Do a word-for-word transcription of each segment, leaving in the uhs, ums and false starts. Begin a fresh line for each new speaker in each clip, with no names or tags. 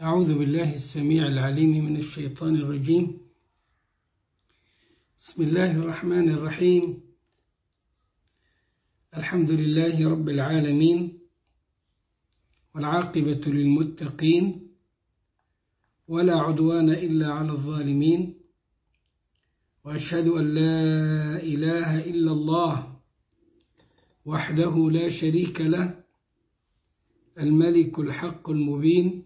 أعوذ بالله السميع العليم من الشيطان الرجيم. بسم الله الرحمن الرحيم. الحمد لله رب العالمين، والعاقبة للمتقين، ولا عدوان إلا على الظالمين، وأشهد أن لا إله إلا الله وحده لا شريك له، الملك الحق المبين،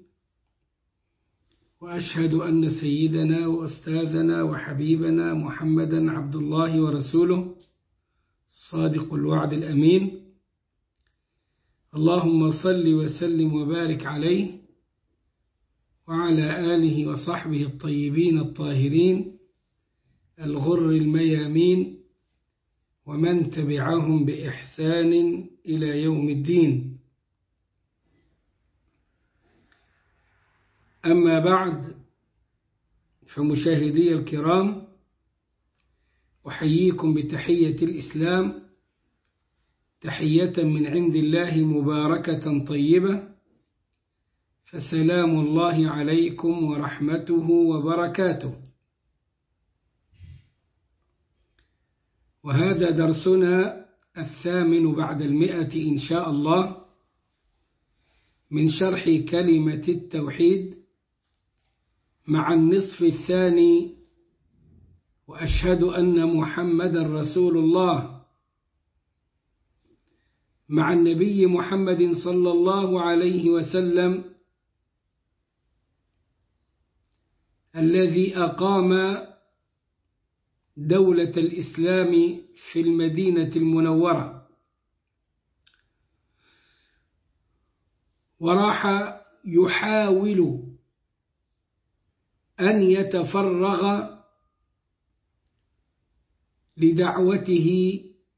وأشهد أن سيدنا وأستاذنا وحبيبنا محمدا عبد الله ورسوله صادق الوعد الأمين. اللهم صل وسلم وبارك عليه وعلى آله وصحبه الطيبين الطاهرين الغر الميامين، ومن تبعهم بإحسان إلى يوم الدين. أما بعد، فمشاهدي الكرام، أحييكم بتحية الإسلام، تحية من عند الله مباركة طيبة، فسلام الله عليكم ورحمته وبركاته. وهذا درسنا الثامن بعد المئة إن شاء الله من شرح كلمة التوحيد، مع النصف الثاني، وأشهد أن محمد رسول الله، مع النبي محمد صلى الله عليه وسلم الذي أقام دولة الإسلام في المدينة المنورة، وراح يحاول أن يتفرغ لدعوته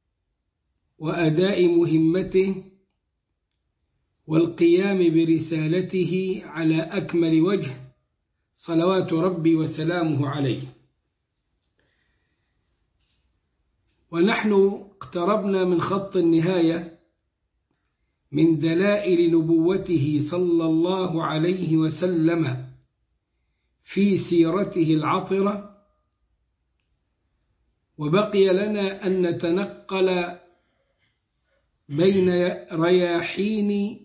وأداء مهمته والقيام برسالته على أكمل وجه، صلوات ربي وسلامه عليه. ونحن اقتربنا من خط النهاية من دلائل نبوته صلى الله عليه وسلم في سيرته العطرة، وبقي لنا أن نتنقل بين رياحين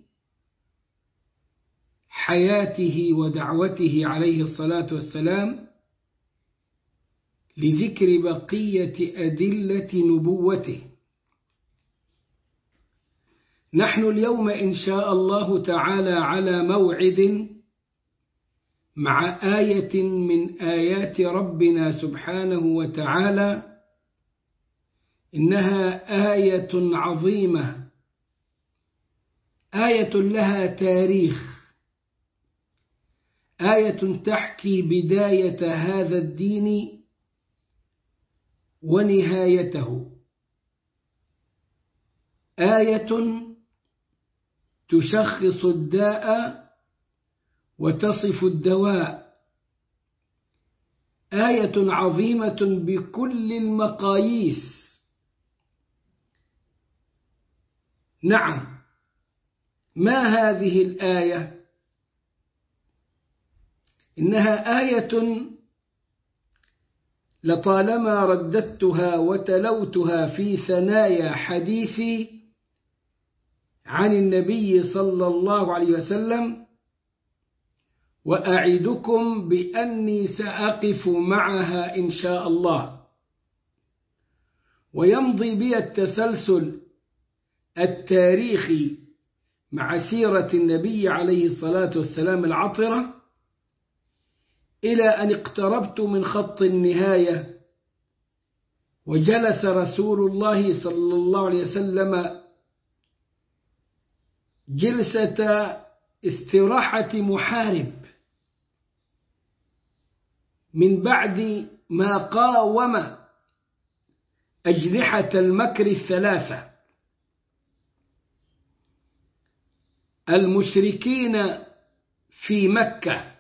حياته ودعوته عليه الصلاة والسلام لذكر بقية أدلة نبوته. نحن اليوم إن شاء الله تعالى على موعد مع آية من آيات ربنا سبحانه وتعالى، إنها آية عظيمة، آية لها تاريخ، آية تحكي بداية هذا الدين ونهايته، آية تشخص الداء وتصف الدواء، آية عظيمة بكل المقاييس. نعم، ما هذه الآية؟ إنها آية لطالما رددتها وتلوتها في ثنايا حديثي عن النبي صلى الله عليه وسلم، وأعدكم بأني سأقف معها إن شاء الله، ويمضي بي التسلسل التاريخي مع سيرة النبي عليه الصلاة والسلام العطرة إلى أن اقتربت من خط النهاية، وجلس رسول الله صلى الله عليه وسلم جلسة استراحة محارب من بعد ما قاوم أجنحة المكر الثلاثة، المشركين في مكة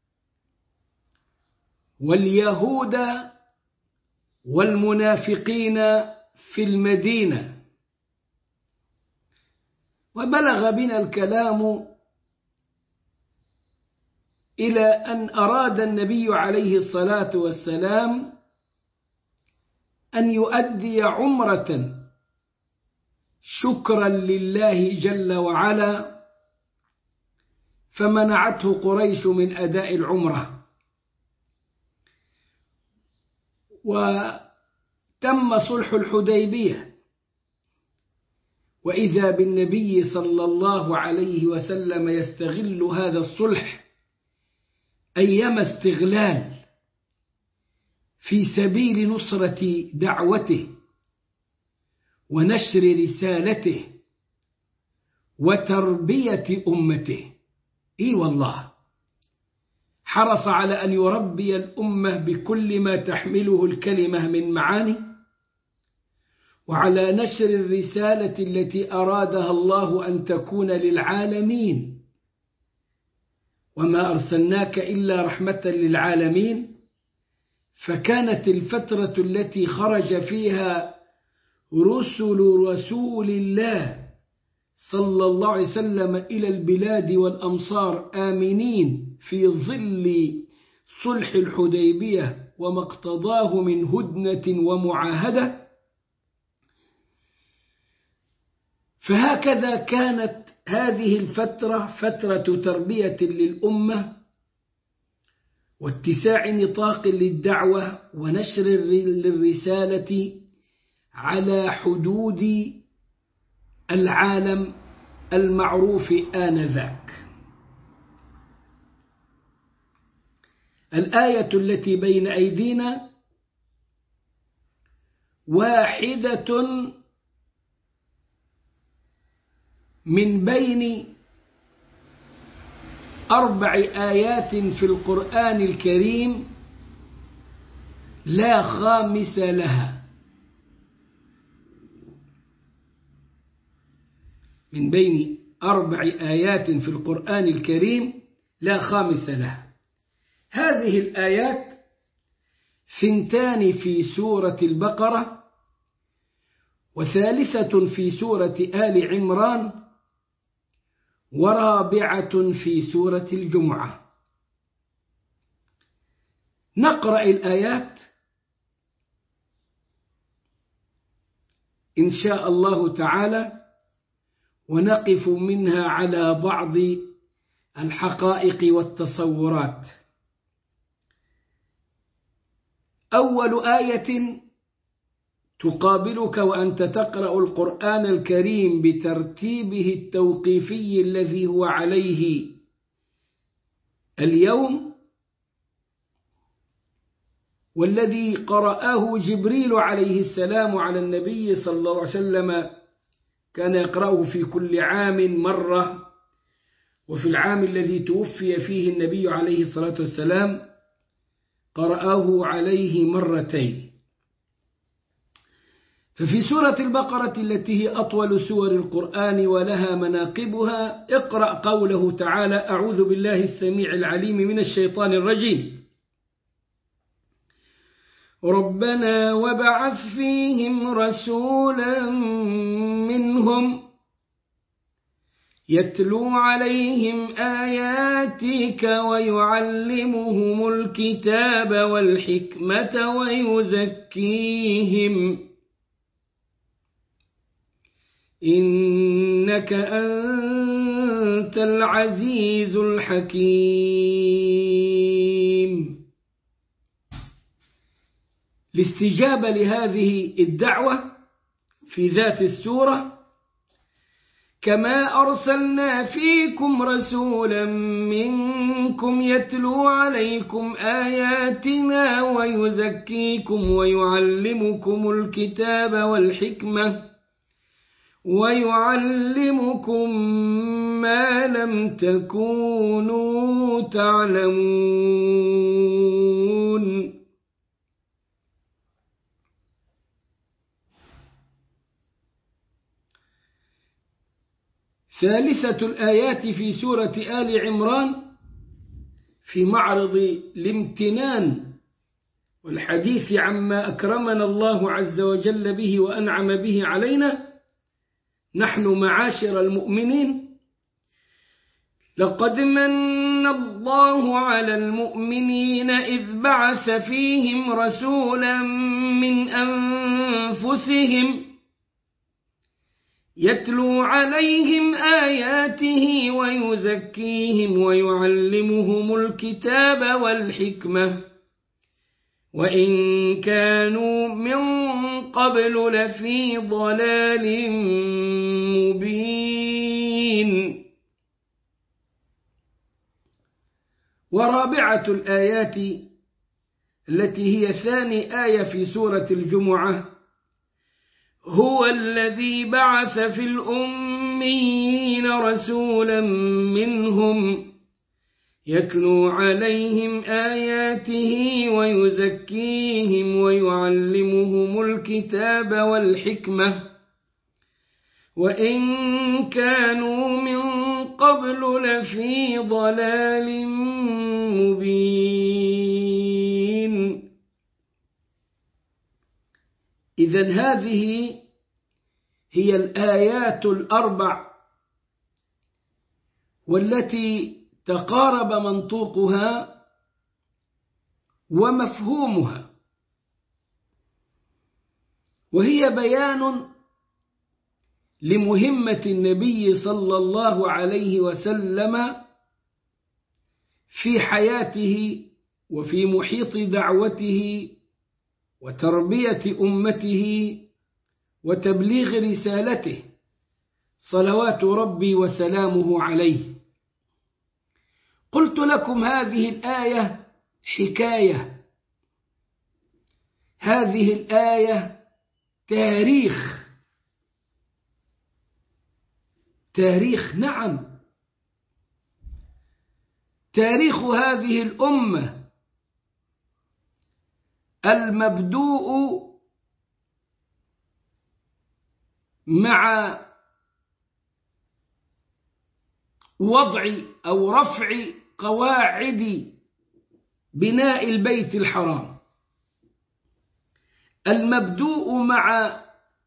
واليهود والمنافقين في المدينة. وبلغ بنا الكلام إلى أن أراد النبي عليه الصلاة والسلام أن يؤدي عمرة شكرا لله جل وعلا، فمنعته قريش من أداء العمرة، وتم صلح الحديبية، وإذا بالنبي صلى الله عليه وسلم يستغل هذا الصلح أيما استغلال في سبيل نصرة دعوته ونشر رسالته وتربية أمته. إي والله حرص على أن يربي الأمة بكل ما تحمله الكلمة من معاني، وعلى نشر الرسالة التي أرادها الله أن تكون للعالمين، وما أرسلناك إلا رحمة للعالمين. فكانت الفترة التي خرج فيها رسل رسول الله صلى الله عليه وسلم إلى البلاد والأمصار آمنين في ظل صلح الحديبية وما اقتضاه من هدنة ومعاهدة، فهكذا كانت هذه الفترة فترة تربية للأمة واتساع نطاق للدعوة ونشر للرسالة على حدود العالم المعروف آنذاك. الآية التي بين أيدينا واحدة من بين أربع آيات في القرآن الكريم لا خامس لها، من بين أربع آيات في القرآن الكريم لا خامس لها. هذه الآيات ثنتان في سورة البقرة، وثالثة في سورة آل عمران، ورابعة في سورة الجمعة. نقرأ الآيات إن شاء الله تعالى، ونقف منها على بعض الحقائق والتصورات. أول آية تقابلك وأنت تقرأ القرآن الكريم بترتيبه التوقيفي الذي هو عليه اليوم، والذي قرأه جبريل عليه السلام على النبي صلى الله عليه وسلم، كان يقرأه في كل عام مرة، وفي العام الذي توفي فيه النبي عليه الصلاة والسلام قرأه عليه مرتين. ففي سورة البقرة التي هي أطول سور القرآن ولها مناقبها، اقرأ قوله تعالى: أعوذ بالله السميع العليم من الشيطان الرجيم. ربنا وابعث فيهم رسولا منهم يتلو عليهم آياتك ويعلمهم الكتاب والحكمة ويزكيهم إنك أنت العزيز الحكيم. الاستجابة لهذه الدعوة في ذات السورة: كما أرسلنا فيكم رسولا منكم يتلو عليكم آياتنا ويزكيكم ويعلمكم الكتاب والحكمة ويعلمكم ما لم تكونوا تعلمون. ثالثة الآيات في سورة آل عمران في معرض الامتنان والحديث عما أكرمنا الله عز وجل به وأنعم به علينا نحن معاشر المؤمنين، لقد من الله على المؤمنين إذ بعث فيهم رسولا من أنفسهم يتلو عليهم آياته ويزكيهم ويعلمهم الكتاب والحكمة وإن كانوا من قبل لفي ضلال مبين. ورابعة الآيات التي هي ثاني آية في سورة الجمعة: هو الذي بعث في الأميين رسولا منهم يتلو عليهم آياته ويزكيهم ويعلمهم الكتاب والحكمة وإن كانوا من قبل لفي ضلال مبين. إذن هذه هي الآيات الأربع والتي تقارب منطوقها ومفهومها، وهي بيان لمهمة النبي صلى الله عليه وسلم في حياته وفي محيط دعوته وتربية أمته وتبليغ رسالته صلوات ربي وسلامه عليه. قلت لكم هذه الآية حكاية، هذه الآية تاريخ، تاريخ نعم، تاريخ هذه الأمة المبدوء مع وضع أو رفع قواعد بناء البيت الحرام، المبدوء مع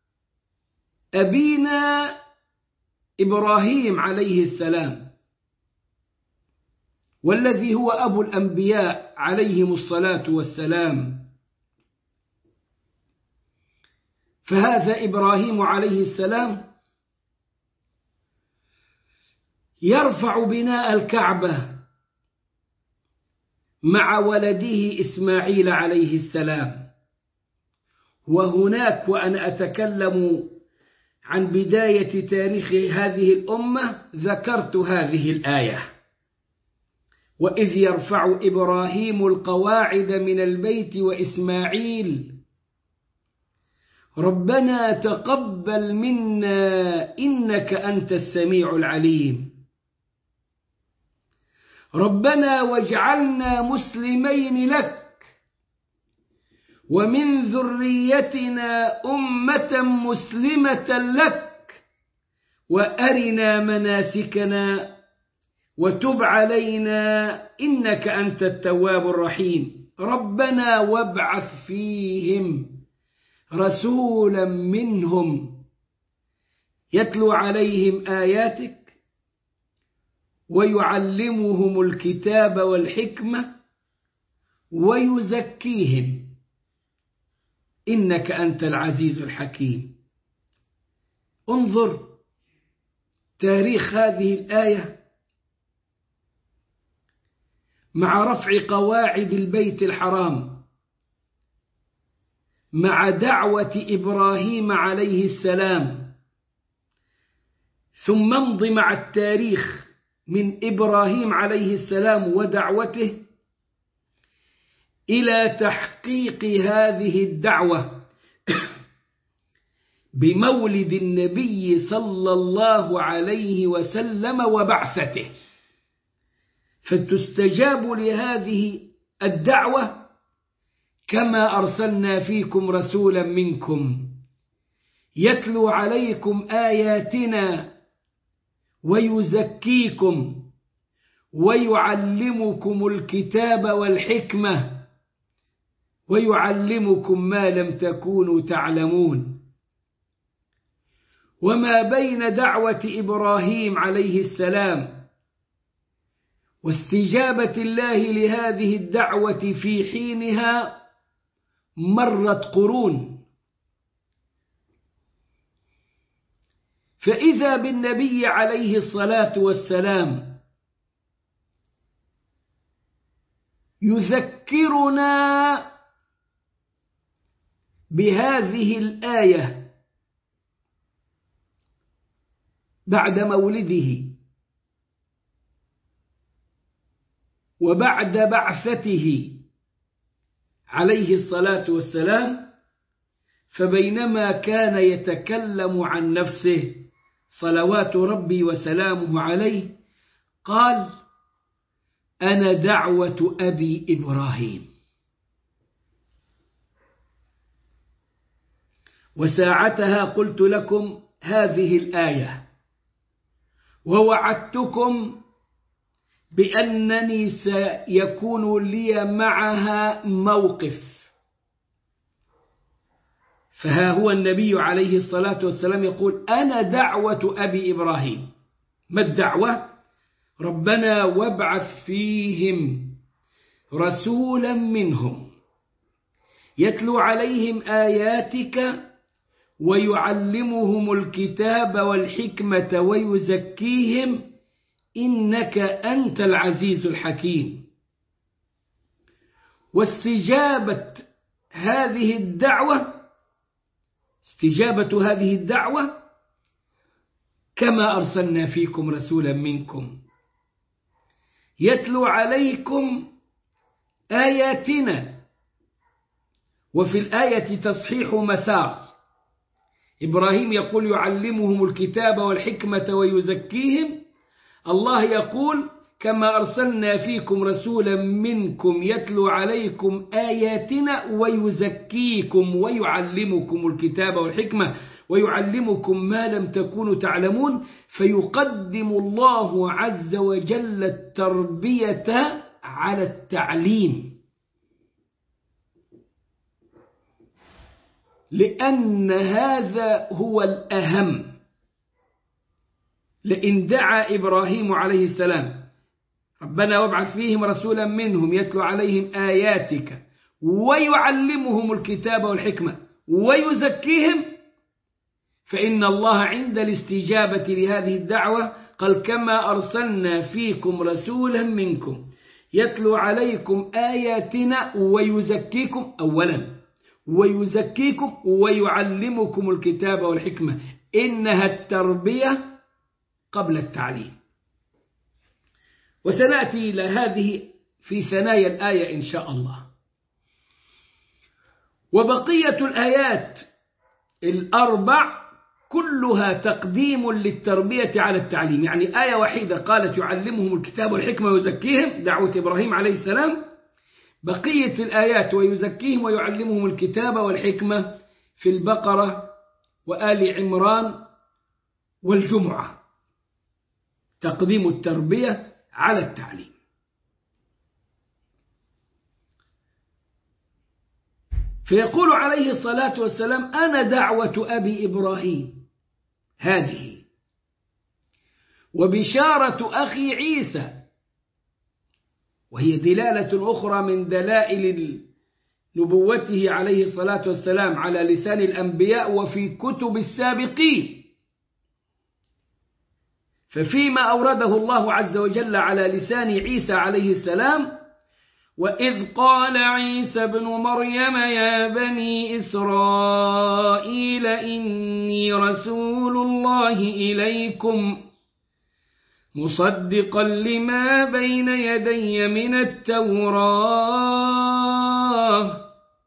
أبينا إبراهيم عليه السلام، والذي هو أبو الأنبياء عليهم الصلاة والسلام. فهذا إبراهيم عليه السلام يرفع بناء الكعبة مع ولده إسماعيل عليه السلام. وهناك وأنا أتكلم عن بداية تاريخ هذه الأمة ذكرت هذه الآية: وإذ يرفع إبراهيم القواعد من البيت وإسماعيل ربنا تقبل منا إنك أنت السميع العليم ربنا واجعلنا مسلمين لك ومن ذريتنا أمة مسلمة لك وأرنا مناسكنا وتب علينا إنك أنت التواب الرحيم ربنا وابعث فيهم رسولا منهم يتلو عليهم آياتك ويعلمهم الكتاب والحكمة ويزكيهم إنك أنت العزيز الحكيم. انظر تاريخ هذه الآية مع رفع قواعد البيت الحرام، مع دعوة إبراهيم عليه السلام، ثم امض مع التاريخ من إبراهيم عليه السلام ودعوته إلى تحقيق هذه الدعوة بمولد النبي صلى الله عليه وسلم وبعثته، فتستجاب لهذه الدعوة كما أرسلنا فيكم رسولا منكم يتلو عليكم آياتنا ويزكيكم ويعلمكم الكتاب والحكمة ويعلمكم ما لم تكونوا تعلمون. وما بين دعوة إبراهيم عليه السلام واستجابة الله لهذه الدعوة في حينها مرت قرون، فإذا بالنبي عليه الصلاة والسلام يذكرنا بهذه الآية بعد مولده وبعد بعثته عليه الصلاة والسلام. فبينما كان يتكلم عن نفسه صلوات ربي وسلامه عليه قال: أنا دعوة أبي إبراهيم. وساعتها قلت لكم هذه الآية ووعدتكم بأنني سيكون لي معها موقف. فها هو النبي عليه الصلاة والسلام يقول: أنا دعوة أبي إبراهيم. ما الدعوة؟ ربنا وابعث فيهم رسولا منهم يتلو عليهم آياتك ويعلمهم الكتاب والحكمة ويزكيهم إنك أنت العزيز الحكيم. واستجابة هذه الدعوة استجابة هذه الدعوة كما أرسلنا فيكم رسولا منكم يتلو عليكم آياتنا. وفي الآية تصحيح مسار. إبراهيم يقول يعلمهم الكتاب والحكمة ويزكيهم، الله يقول كما أرسلنا فيكم رسولا منكم يتلو عليكم آياتنا ويزكيكم ويعلمكم الكتاب والحكمة ويعلمكم ما لم تكونوا تعلمون. فيقدم الله عز وجل التربية على التعليم، لأن هذا هو الأهم. لئن دعا إبراهيم عليه السلام ربنا وابعث فيهم رسولا منهم يتلو عليهم آياتك ويعلمهم الكتاب والحكمة ويزكيهم، فإن الله عند الاستجابة لهذه الدعوة قال كما أرسلنا فيكم رسولا منكم يتلو عليكم آياتنا ويزكيكم أولا ويزكيكم ويعلمكم الكتاب والحكمة. إنها التربية قبل التعليم. وسنأتي إلى هذه في ثنايا الآية إن شاء الله. وبقية الآيات الأربع كلها تقديم للتربية على التعليم، يعني آية وحيدة قالت يعلمهم الكتاب والحكمة ويزكيهم دعوة إبراهيم عليه السلام، بقية الآيات ويزكيهم ويعلمهم الكتاب والحكمة في البقرة وآل عمران والجمعة، تقديم التربية على التعليم. فيقول عليه الصلاة والسلام أنا دعوة أبي إبراهيم هذه، وبشارة أخي عيسى، وهي دلالة أخرى من دلائل نبوته عليه الصلاة والسلام على لسان الأنبياء وفي كتب السابقين. ففيما أورده الله عز وجل على لسان عيسى عليه السلام وإذ قال عيسى ابن مريم يا بني إسرائيل إني رسول الله إليكم مصدقا لما بين يدي من التوراة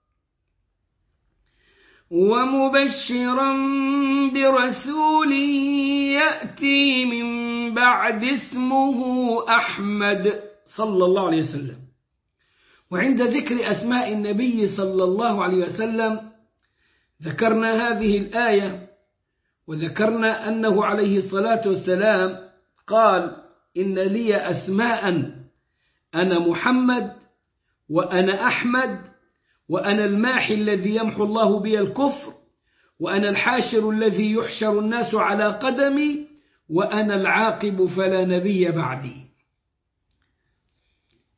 ومبشرا برسول يأتي من بعد اسمه أحمد صلى الله عليه وسلم. وعند ذكر أسماء النبي صلى الله عليه وسلم ذكرنا هذه الآية، وذكرنا أنه عليه الصلاة والسلام قال إن لي أسماء أنا محمد وأنا أحمد وأنا الماحي الذي يمحو الله بي الكفر وأنا الحاشر الذي يحشر الناس على قدمي وأنا العاقب فلا نبي بعدي.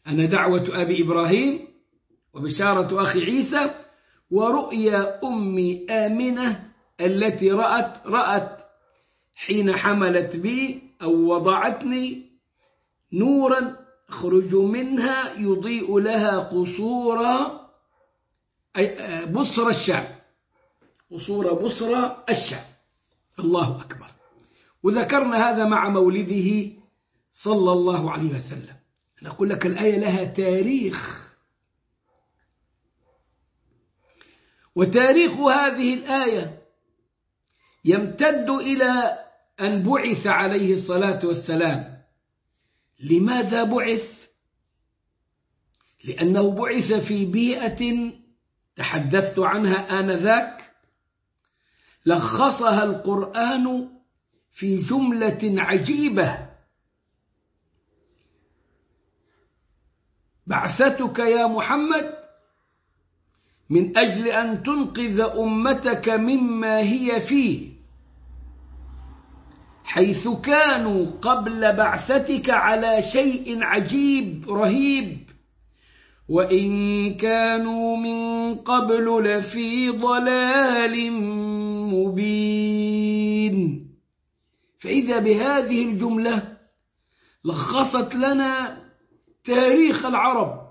أنا دعوة أبي إبراهيم وبشارة أخي عيسى ورؤيا أمي آمنة التي رأت رأت حين حملت بي أو وضعتني نورا يخرج منها يضيء لها قصور بصرى الشام، قصور بصرى الشام. الله أكبر. وذكرنا هذا مع مولده صلى الله عليه وسلم. نقول لك الآية لها تاريخ، وتاريخ هذه الآية يمتد إلى أن بعث عليه الصلاة والسلام. لماذا بعث؟ لأنه بعث في بيئة تحدثت عنها آنذاك لخصها القرآن في جملة عجيبة: بعثتك يا محمد من أجل أن تنقذ أمتك مما هي فيه، حيث كانوا قبل بعثتك على شيء عجيب رهيب، وإن كانوا من قبل لفي ضلال مبين. فإذا بهذه الجملة لخصت لنا تاريخ العرب،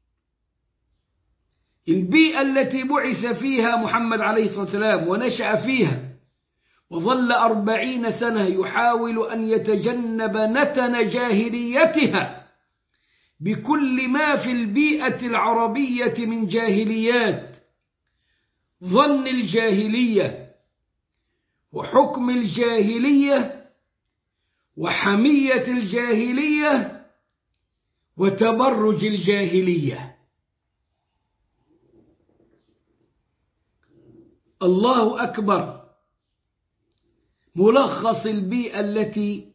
البيئة التي بعث فيها محمد عليه الصلاة والسلام ونشأ فيها، وظل أربعين سنة يحاول أن يتجنب نتن جاهليتها بكل ما في البيئة العربية من جاهليات، ظن الجاهلية وحكم الجاهلية وحمية الجاهلية وتبرج الجاهلية. الله أكبر. ملخص البيئة التي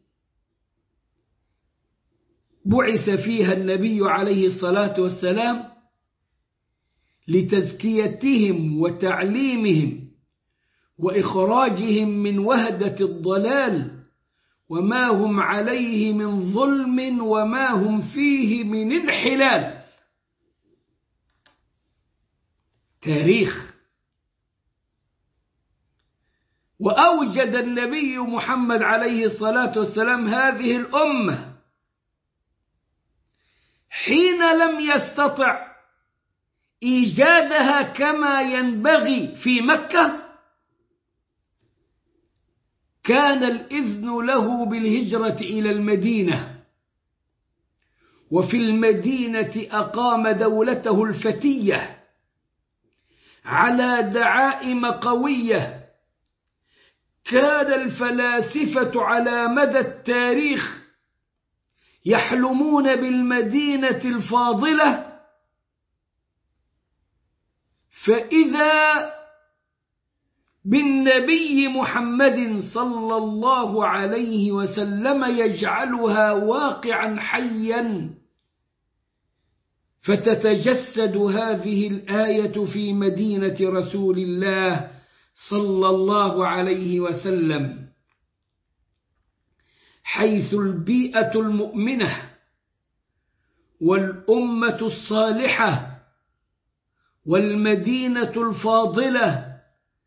بعث فيها النبي عليه الصلاة والسلام لتزكيتهم وتعليمهم وإخراجهم من وهدة الضلال وما هم عليه من ظلم وما هم فيه من انحلال. تاريخ. وأوجد النبي محمد عليه الصلاة والسلام هذه الأمة حين لم يستطع إيجادها كما ينبغي في مكة، كان الإذن له بالهجرة إلى المدينة، وفي المدينة أقام دولته الفتية على دعائم قوية. كان الفلاسفة على مدى التاريخ يحلمون بالمدينة الفاضلة، فإذا بالنبي محمد صلى الله عليه وسلم يجعلها واقعا حيا، فتتجسد هذه الآية في مدينة رسول الله صلى الله عليه وسلم، حيث البيئة المؤمنة والأمة الصالحة والمدينة الفاضلة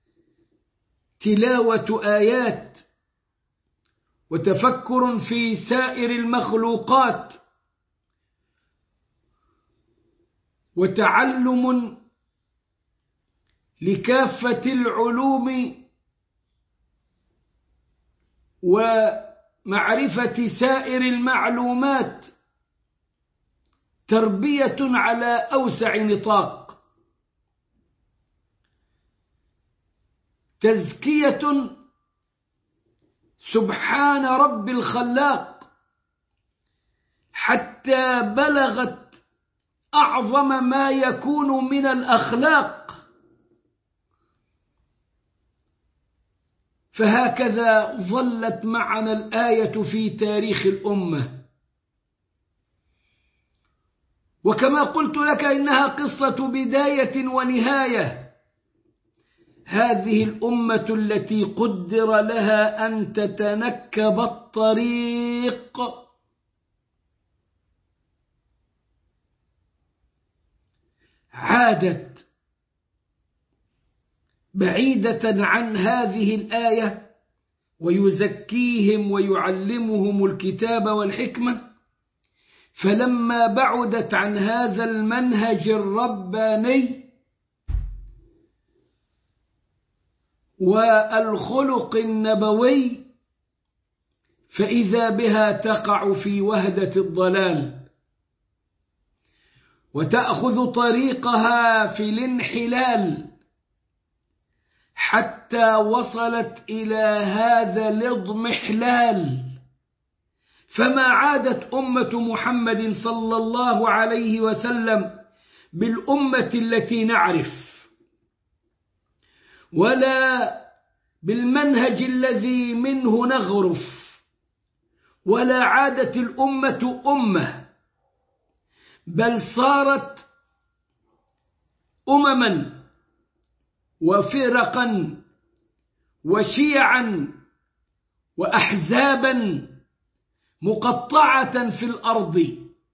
تلاوة آيات وتفكر في سائر المخلوقات وتعلم لكافة العلوم ومعرفة سائر المعلومات، تربية على أوسع نطاق، تزكية سبحان رب الخلاق، حتى بلغت أعظم ما يكون من الأخلاق. فهكذا ظلت معنا الآية في تاريخ الأمة. وكما قلت لك إنها قصة بداية ونهاية. هذه الأمة التي قدر لها أن تتنكب الطريق عادت بعيدة عن هذه الآية ويزكيهم ويعلمهم الكتاب والحكمة، فلما بعدت عن هذا المنهج الرباني والخلق النبوي فإذا بها تقع في وهدة الضلال وتأخذ طريقها في الانحلال حتى وصلت إلى هذا الاضمحلال. فما عادت أمة محمد صلى الله عليه وسلم بالأمة التي نعرف، ولا بالمنهج الذي منه نغرف، ولا عادت الأمة أمة، بل صارت أمما وفرقا وشيعا وأحزابا مقطعة في الأرض،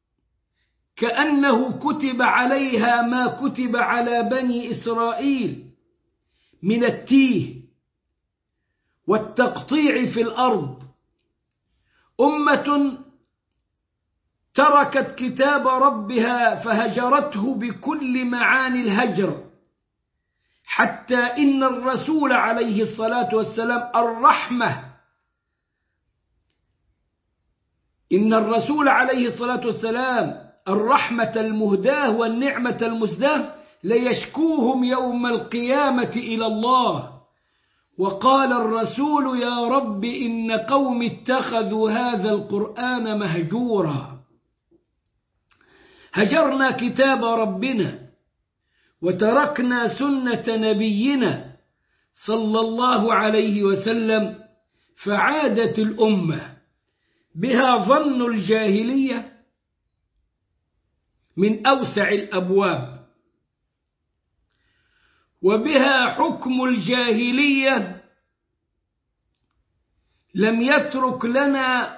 كأنه كتب عليها ما كتب على بني إسرائيل من التيه والتقطيع في الأرض. أمة تركت كتاب ربها فهجرته بكل معاني الهجر، حتى إن الرسول عليه الصلاة والسلام الرحمة إن الرسول عليه الصلاة والسلام الرحمة المهداة والنعمة المسداة ليشكوهم يوم القيامة إلى الله. وقال الرسول: يا رب إن قوم اتخذوا هذا القرآن مهجورا. هجرنا كتاب ربنا وتركنا سنة نبينا صلى الله عليه وسلم، فعادت الأمة بها ظن الجاهلية من أوسع الأبواب، وبها حكم الجاهلية لم يترك لنا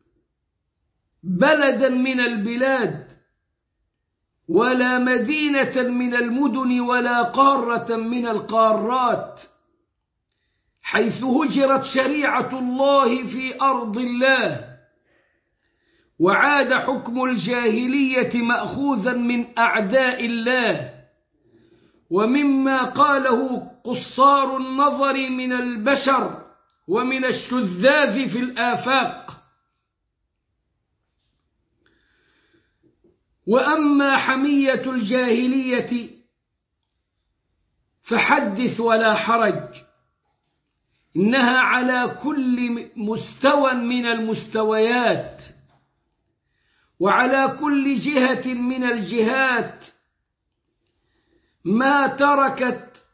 بلدا من البلاد ولا مدينة من المدن ولا قارة من القارات حيث هجرت شريعة الله في أرض الله، وعاد حكم الجاهلية مأخوذا من أعداء الله ومما قاله قصار النظر من البشر ومن الشذاذ في الآفاق. وأما حمية الجاهلية فحدث ولا حرج، إنها على كل مستوى من المستويات وعلى كل جهة من الجهات، ما تركت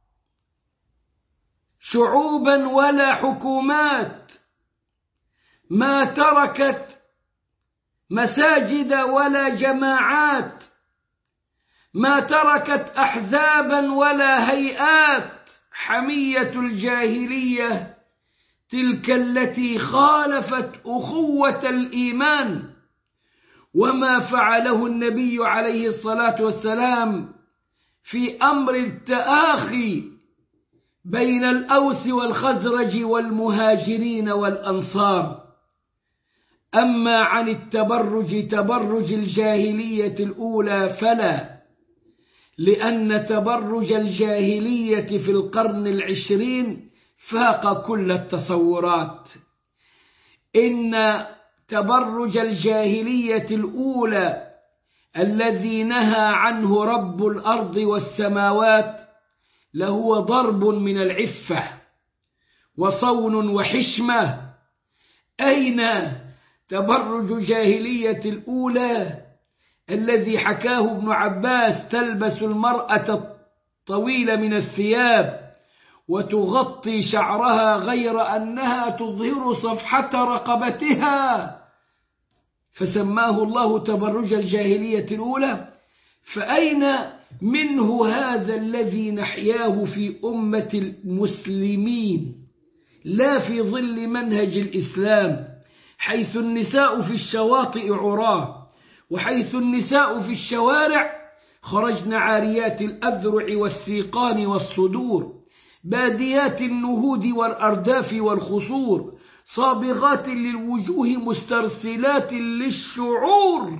شعوبا ولا حكومات، ما تركت مساجد ولا جماعات، ما تركت أحزابا ولا هيئات. حمية الجاهلية تلك التي خالفت أخوة الإيمان، وما فعله النبي عليه الصلاة والسلام في أمر التآخي بين الأوس والخزرج والمهاجرين والأنصار. أما عن التبرج تبرج الجاهلية الأولى فلا، لأن تبرج الجاهلية في القرن العشرين فاق كل التصورات. إن تبرج الجاهلية الأولى الذي نهى عنه رب الأرض والسماوات لهو ضرب من العفة وصون وحشمة. أين تبرج جاهلية الأولى الذي حكاه ابن عباس: تلبس المرأة الطويل من الثياب وتغطي شعرها غير أنها تظهر صفحة رقبتها، فسماه الله تبرج الجاهلية الأولى. فأين منه هذا الذي نحياه في أمة المسلمين لا في ظل منهج الإسلام، حيث النساء في الشواطئ عراه، وحيث النساء في الشوارع خرجن عاريات الأذرع والسيقان والصدور، باديات النهود والأرداف والخصور، صابغات للوجوه مسترسلات للشعور،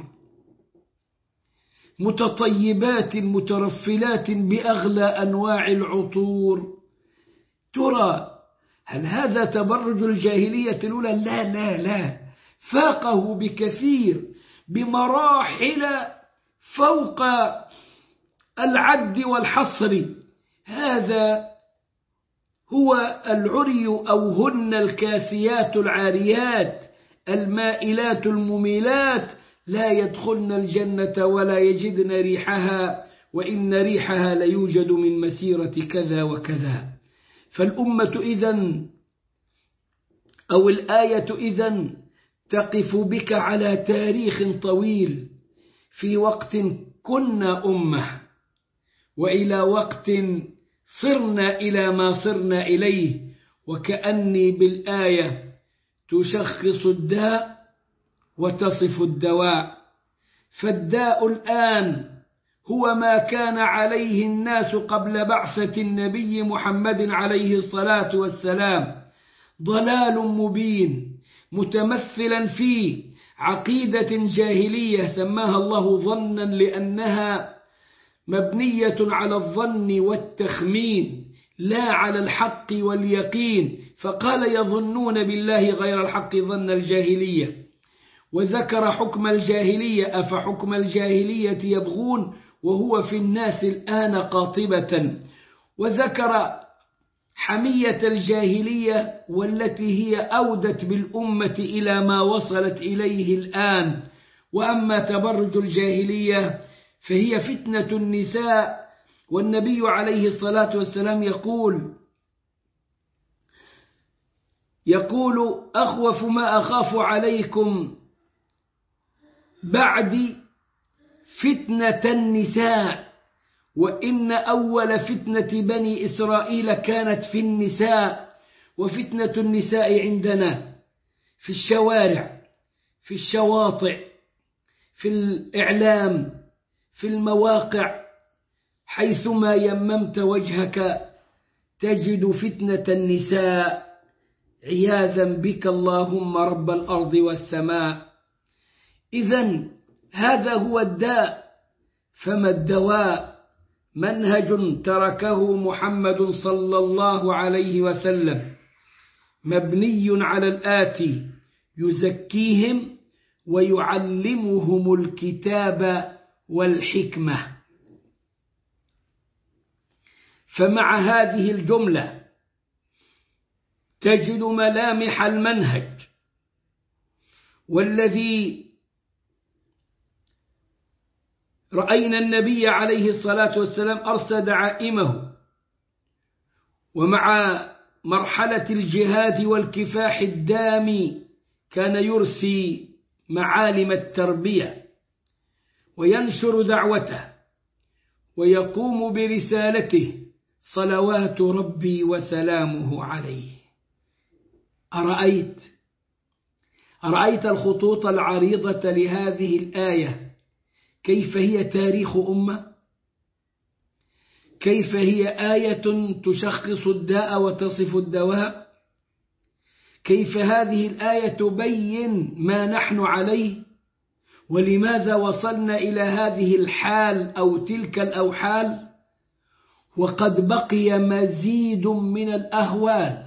متطيبات مترفلات بأغلى أنواع العطور. ترى هل هذا تبرج الجاهلية الأولى؟ لا لا لا، فاقه بكثير، بمراحل فوق العد والحصر. هذا هو العري أو هن الكاسيات العاريات المائلات المميلات، لا يدخلن الجنة ولا يجدن ريحها، وإن ريحها ليوجد من مسيرة كذا وكذا. فالأمة إذن أو الآية إذن تقف بك على تاريخ طويل، في وقت كنا أمة، وإلى وقت صرنا إلى ما صرنا إليه. وكأني بالآية تشخص الداء وتصف الدواء. فالداء الآن هو ما كان عليه الناس قبل بعثة النبي محمد عليه الصلاة والسلام، ضلال مبين متمثلا في عقيدة جاهلية سماها الله ظنا لأنها مبنية على الظن والتخمين لا على الحق واليقين، فقال يظنون بالله غير الحق ظن الجاهلية، وذكر حكم الجاهلية أفحكم الجاهلية يبغون وهو في الناس الآن قاطبة، وذكر حمية الجاهلية والتي هي أودت بالأمة إلى ما وصلت إليه الآن. وأما تبرج الجاهلية فهي فتنة النساء، والنبي عليه الصلاة والسلام يقول يقول أخوف ما أخاف عليكم بعد فتنة النساء، وإن أول فتنة بني إسرائيل كانت في النساء. وفتنة النساء عندنا في الشوارع، في الشواطئ، في الإعلام، في المواقع، حيثما يممت وجهك تجد فتنة النساء، عياذا بك اللهم رب الأرض والسماء. إذن هذا هو الداء. فما الدواء؟ منهج تركه محمد صلى الله عليه وسلم مبني على الآتي: يزكيهم ويعلمهم الكتاب والحكمة. فمع هذه الجملة تجد ملامح المنهج، والذي رأينا النبي عليه الصلاة والسلام أرسل دعائمه، ومع مرحلة الجهاد والكفاح الدامي كان يرسي معالم التربية وينشر دعوته ويقوم برسالته صلوات ربي وسلامه عليه. أرأيت أرأيت الخطوط العريضة لهذه الآية كيف هي تاريخ أمة؟ كيف هي آية تشخص الداء وتصف الدواء؟ كيف هذه الآية تبين ما نحن عليه؟ ولماذا وصلنا إلى هذه الحال أو تلك الأوحال؟ وقد بقي مزيد من الأهوال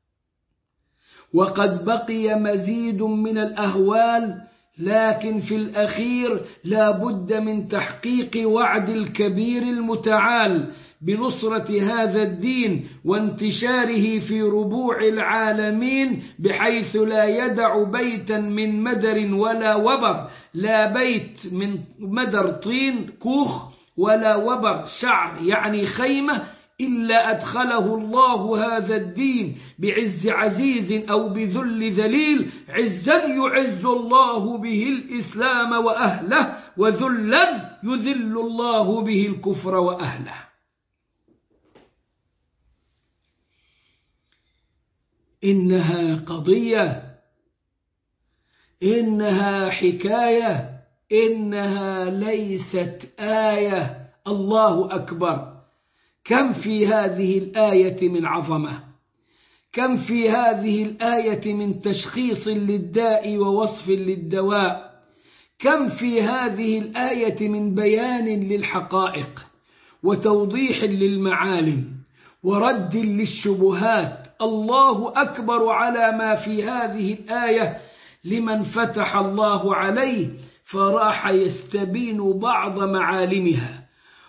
وقد بقي مزيد من الأهوال لكن في الأخير لا بد من تحقيق وعد الكبير المتعال بنصرة هذا الدين وانتشاره في ربوع العالمين، بحيث لا يدع بيتا من مدر ولا وبر، لا بيت من مدر طين كوخ ولا وبر شعر يعني خيمة، إلا أدخله الله هذا الدين بعز عزيز أو بذل ذليل، عزا يعز الله به الإسلام وأهله، وذلا يذل الله به الكفر وأهله. إنها قضية، إنها حكاية، إنها ليست آية الله أكبر. كم في هذه الآية من عظمة، كم في هذه الآية من تشخيص للداء ووصف للدواء، كم في هذه الآية من بيان للحقائق وتوضيح للمعالم ورد للشبهات. الله أكبر على ما في هذه الآية لمن فتح الله عليه فراح يستبين بعض معالمها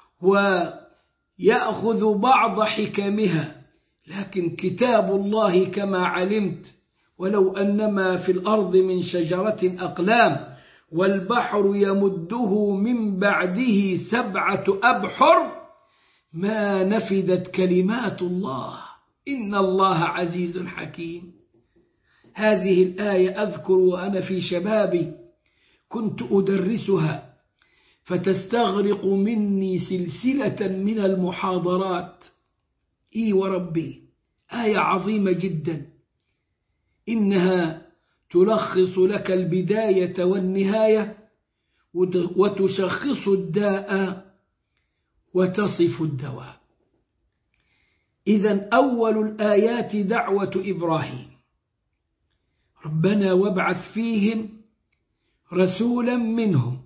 ويأخذ بعض حكمها. لكن كتاب الله كما علمت ولو أنما في الأرض من شجرة أقلام والبحر يمده من بعده سبعة أبحر ما نفدت كلمات الله إن الله عزيز حكيم. هذه الآية أذكر وأنا في شبابي كنت أدرسها فتستغرق مني سلسلة من المحاضرات. إي وربي آية عظيمة جدا، إنها تلخص لك البداية والنهاية وتشخص الداء وتصف الدواء. إذن أول الآيات دعوة إبراهيم، ربنا وابعث فيهم رسولا منهم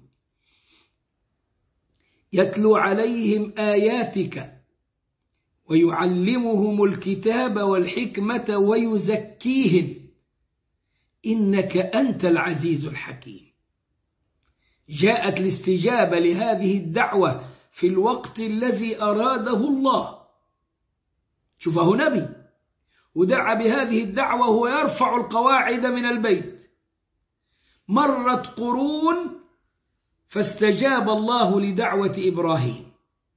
يتلو عليهم آياتك ويعلمهم الكتاب والحكمة ويزكيهم إنك أنت العزيز الحكيم. جاءت الاستجابة لهذه الدعوة في الوقت الذي أراده الله. شوفه نبي ودعا بهذه الدعوة وهو يرفع القواعد من البيت. مرت قرون فاستجاب الله لدعوة إبراهيم،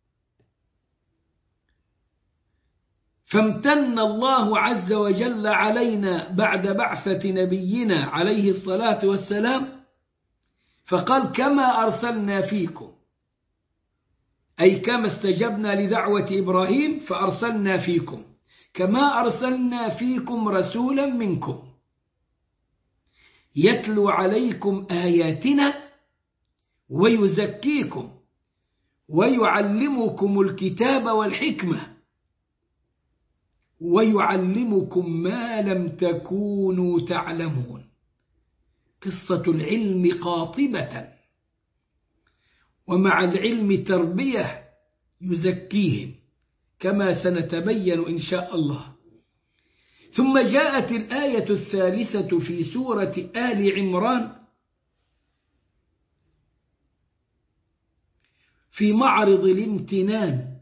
فامتن الله عز وجل علينا بعد بعثة نبينا عليه الصلاة والسلام فقال كما أرسلنا فيكم، أي كما استجبنا لدعوة إبراهيم فأرسلنا فيكم كما أرسلنا فيكم رسولا منكم يتلو عليكم آياتنا ويزكيكم ويعلمكم الكتاب والحكمة ويعلمكم ما لم تكونوا تعلمون. قصة العلم قاطبة، ومع العلم تربية يزكيهم كما سنتبين إن شاء الله. ثم جاءت الآية الثالثة في سورة آل عمران في معرض الامتنان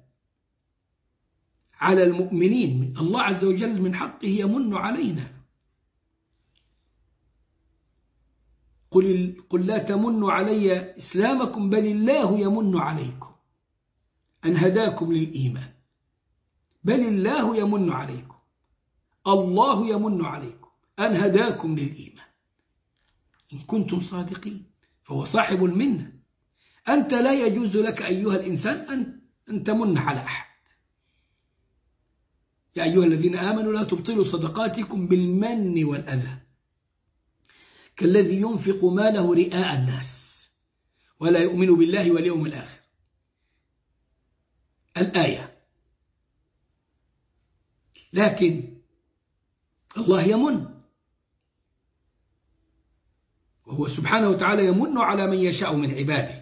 على المؤمنين. الله عز وجل من حقه يمن علينا. قل, قل لا تمنوا علي إسلامكم بل الله يمن عليكم أن هداكم للإيمان. بل الله يمن عليكم، الله يمن عليكم أن هداكم للإيمان إن كنتم صادقين، فهو صاحب المنة. أنت لا يجوز لك أيها الإنسان أن, أن تمن على أحد. يا أيها الذين آمنوا لا تبطلوا صدقاتكم بالمن والأذى كالذي ينفق ماله رئاء الناس ولا يؤمن بالله واليوم الآخر. الآية. لكن الله يمن، وهو سبحانه وتعالى يمن على من يشاء من عباده.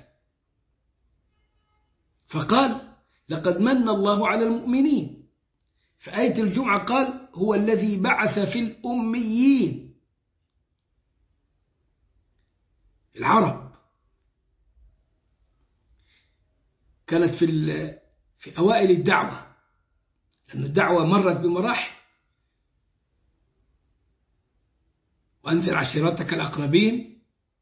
فقال لقد من الله على المؤمنين. في آية الجمعة قال هو الذي بعث في الأميين العرب. كانت في في أوائل الدعوة، لأن الدعوة مرت بمراحل. وأنذر عشيرتك الأقربين،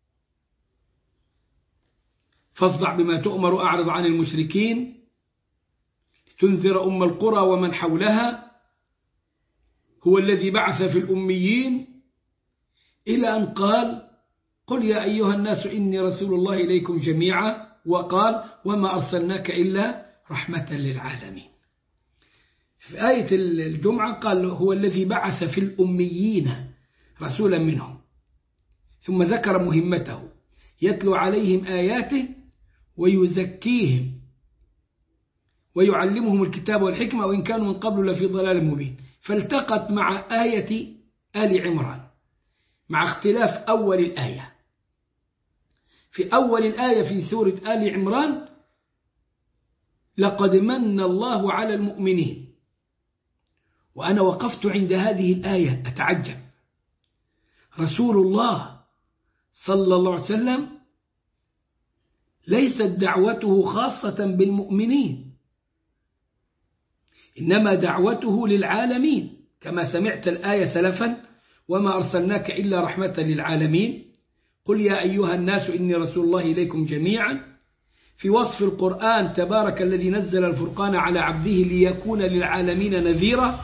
فاصدع بما تؤمر، أعرض عن المشركين، تنذر أم القرى ومن حولها، هو الذي بعث في الأميين، إلى أن قال قل يا أيها الناس إني رسول الله إليكم جميعا، وقال وما أرسلناك إلا رحمة للعالمين. في آية الجمعة قال هو الذي بعث في الأميين رسولا منهم، ثم ذكر مهمته يتلو عليهم آياته ويزكيهم ويعلمهم الكتاب والحكمة وإن كانوا من قبل لفي ضلال مبين. فالتقت مع آية آل عمران مع اختلاف أول الآية. في أول الآية في سورة آل عمران لقد من الله على المؤمنين، وأنا وقفت عند هذه الآية أتعجب. رسول الله صلى الله عليه وسلم ليست دعوته خاصة بالمؤمنين، إنما دعوته للعالمين كما سمعت الآية سلفا: وما أرسلناك إلا رحمة للعالمين، قل يا أيها الناس إني رسول الله إليكم جميعا. في وصف القرآن: تبارك الذي نزل الفرقان على عبده ليكون للعالمين نذيرا.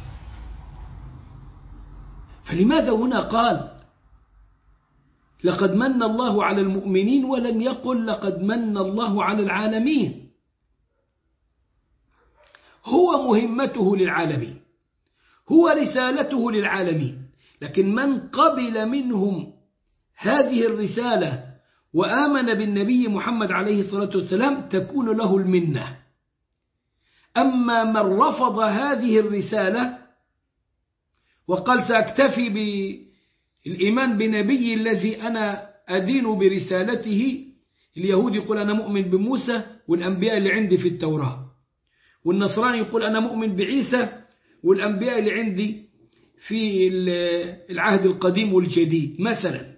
فلماذا هنا قال لقد من الله على المؤمنين ولم يقل لقد من الله على العالمين؟ هو مهمته للعالمين، هو رسالته للعالمين، لكن من قبل منهم هذه الرسالة وآمن بالنبي محمد عليه الصلاة والسلام تكون له المنة. أما من رفض هذه الرسالة وقال سأكتفي بالإيمان بنبي الذي أنا أدين برسالته، اليهود يقول أنا مؤمن بموسى والأنبياء اللي عندي في التوراة، والنصراني يقول أنا مؤمن بعيسى والأنبياء اللي عندي في العهد القديم والجديد مثلا.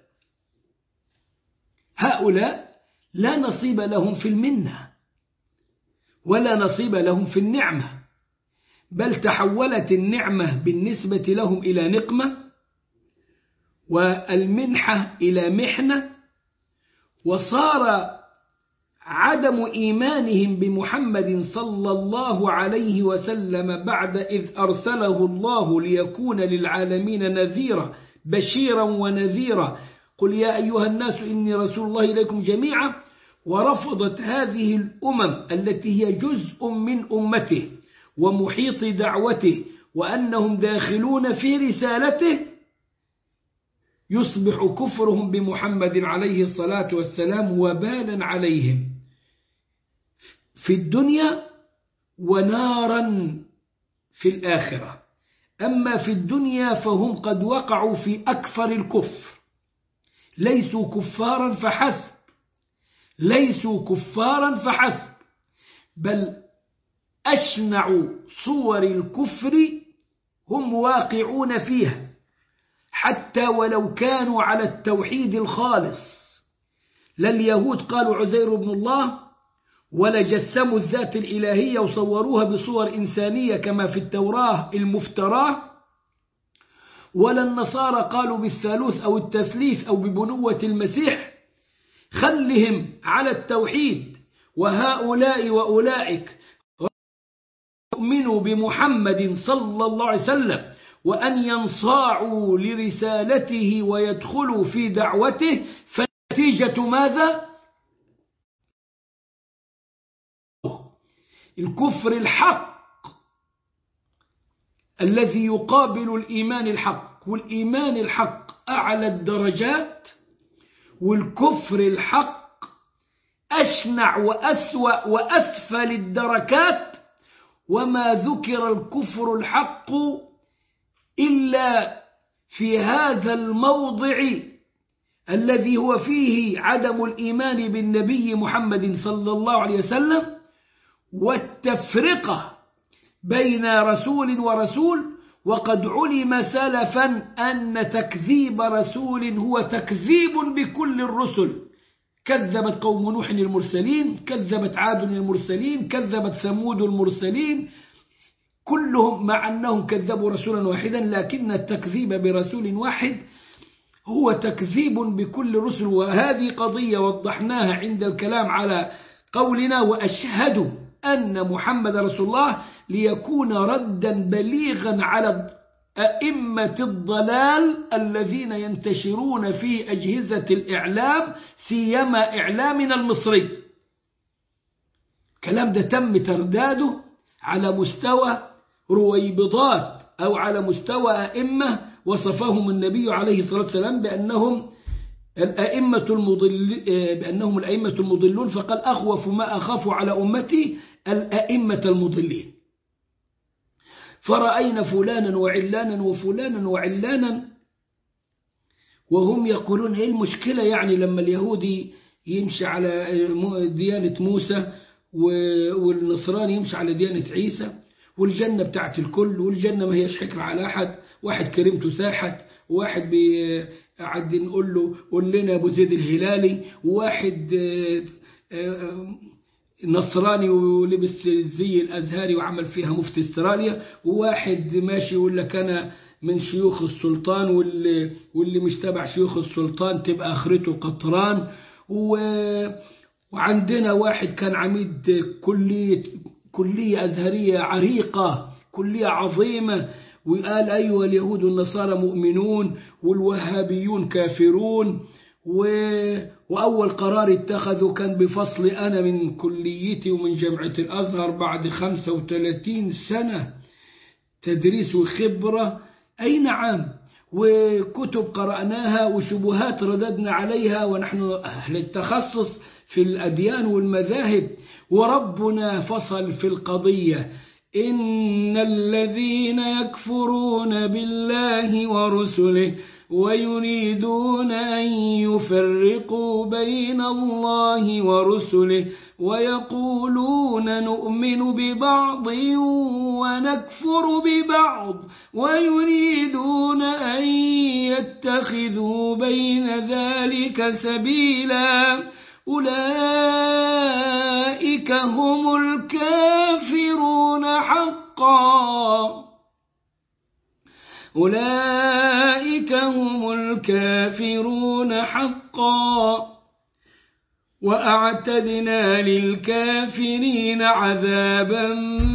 هؤلاء لا نصيب لهم في المنة ولا نصيب لهم في النعمة، بل تحولت النعمة بالنسبة لهم إلى نقمة، والمنحة إلى محنة، وصار عدم إيمانهم بمحمد صلى الله عليه وسلم بعد إذ أرسله الله ليكون للعالمين نذيرا بشيرا ونذيرا، قل يا أيها الناس إني رسول الله إليكم جميعا. ورفضت هذه الأمم التي هي جزء من أمته ومحيط دعوته وأنهم داخلون في رسالته، يصبح كفرهم بمحمد عليه الصلاة والسلام وبالا عليهم في الدنيا ونارا في الآخرة. أما في الدنيا فهم قد وقعوا في أكثر الكفر، ليسوا كفارا فحسب، ليسوا كفارا فحسب، بل أشنع صور الكفر هم واقعون فيها، حتى ولو كانوا على التوحيد الخالص. لا اليهود قالوا عزير بن الله، ولا جسموا الذات الإلهية وصوروها بصور إنسانية كما في التوراة المفتراه، ولا النصارى قالوا بالثالوث أو التثليث أو ببنوة المسيح. خلهم على التوحيد. وهؤلاء وأولئك يؤمنوا بمحمد صلى الله عليه وسلم وأن ينصاعوا لرسالته ويدخلوا في دعوته، فنتيجة ماذا؟ الكفر الحق الذي يقابل الإيمان الحق، والإيمان الحق أعلى الدرجات، والكفر الحق أشنع وأسوأ وأسفل الدركات. وما ذكر الكفر الحق إلا في هذا الموضع الذي هو فيه عدم الإيمان بالنبي محمد صلى الله عليه وسلم والتفرقة بين رسول ورسول. وقد علم سلفا أن تكذيب رسول هو تكذيب بكل الرسل. كذبت قوم نوح المرسلين، كذبت عاد المرسلين، كذبت ثمود المرسلين، كلهم مع أنهم كذبوا رسولا واحدا، لكن التكذيب برسول واحد هو تكذيب بكل الرسل. وهذه قضية وضحناها عند الكلام على قولنا وأشهد أن محمد رسول الله، ليكون ردا بليغا على أئمة الضلال الذين ينتشرون في أجهزة الإعلام، سيما إعلامنا المصري. كلام ده تم ترداده على مستوى رويبضات أو على مستوى أئمة وصفهم النبي عليه الصلاة والسلام بأنهم الأئمة المضل بأنهم الأئمة المضلون، فقال أخوف ما أخاف على أمتي الأئمة المضلين، فرأينا فلانا وعلانا وفلانا وعلانا وهم يقولون إيه المشكلة يعني لما اليهودي يمشي على ديانة موسى والنصراني يمشي على ديانة عيسى، والجنة بتاعت الكل، والجنة ما هيش حكر على أحد، واحد كريمته ساحت، وواحد قاعد نقول له قول لنا أبو زيد الهلالي، وواحد نصراني ولبس الزي الأزهري وعمل فيها مفتي استراليا، وواحد ماشي يقول لك أنا من شيوخ السلطان، واللي, واللي مش تبع شيوخ السلطان تبقى آخرته قطران. وعندنا واحد كان عميد كلية كلية أزهرية عريقة، كلية عظيمة، وقال أيوة اليهود والنصارى مؤمنون والوهابيون كافرون. وأول قرار اتخذه كان بفصل أنا من كليتي ومن جامعة الأزهر بعد خمسة وثلاثين سنة تدريس وخبرة. أي نعم، وكتب قرأناها وشبهات رددنا عليها، ونحن أهل التخصص في الأديان والمذاهب، وربنا فصل في القضية: إن الذين يكفرون بالله ورسله ويريدون أن يفرقوا بين الله ورسله ويقولون نؤمن ببعض ونكفر ببعض ويريدون أن يتخذوا بين ذلك سبيلا أولئك هم الكافرون حقا أولئك هم الكافرون حقا وأعتدنا للكافرين عذابا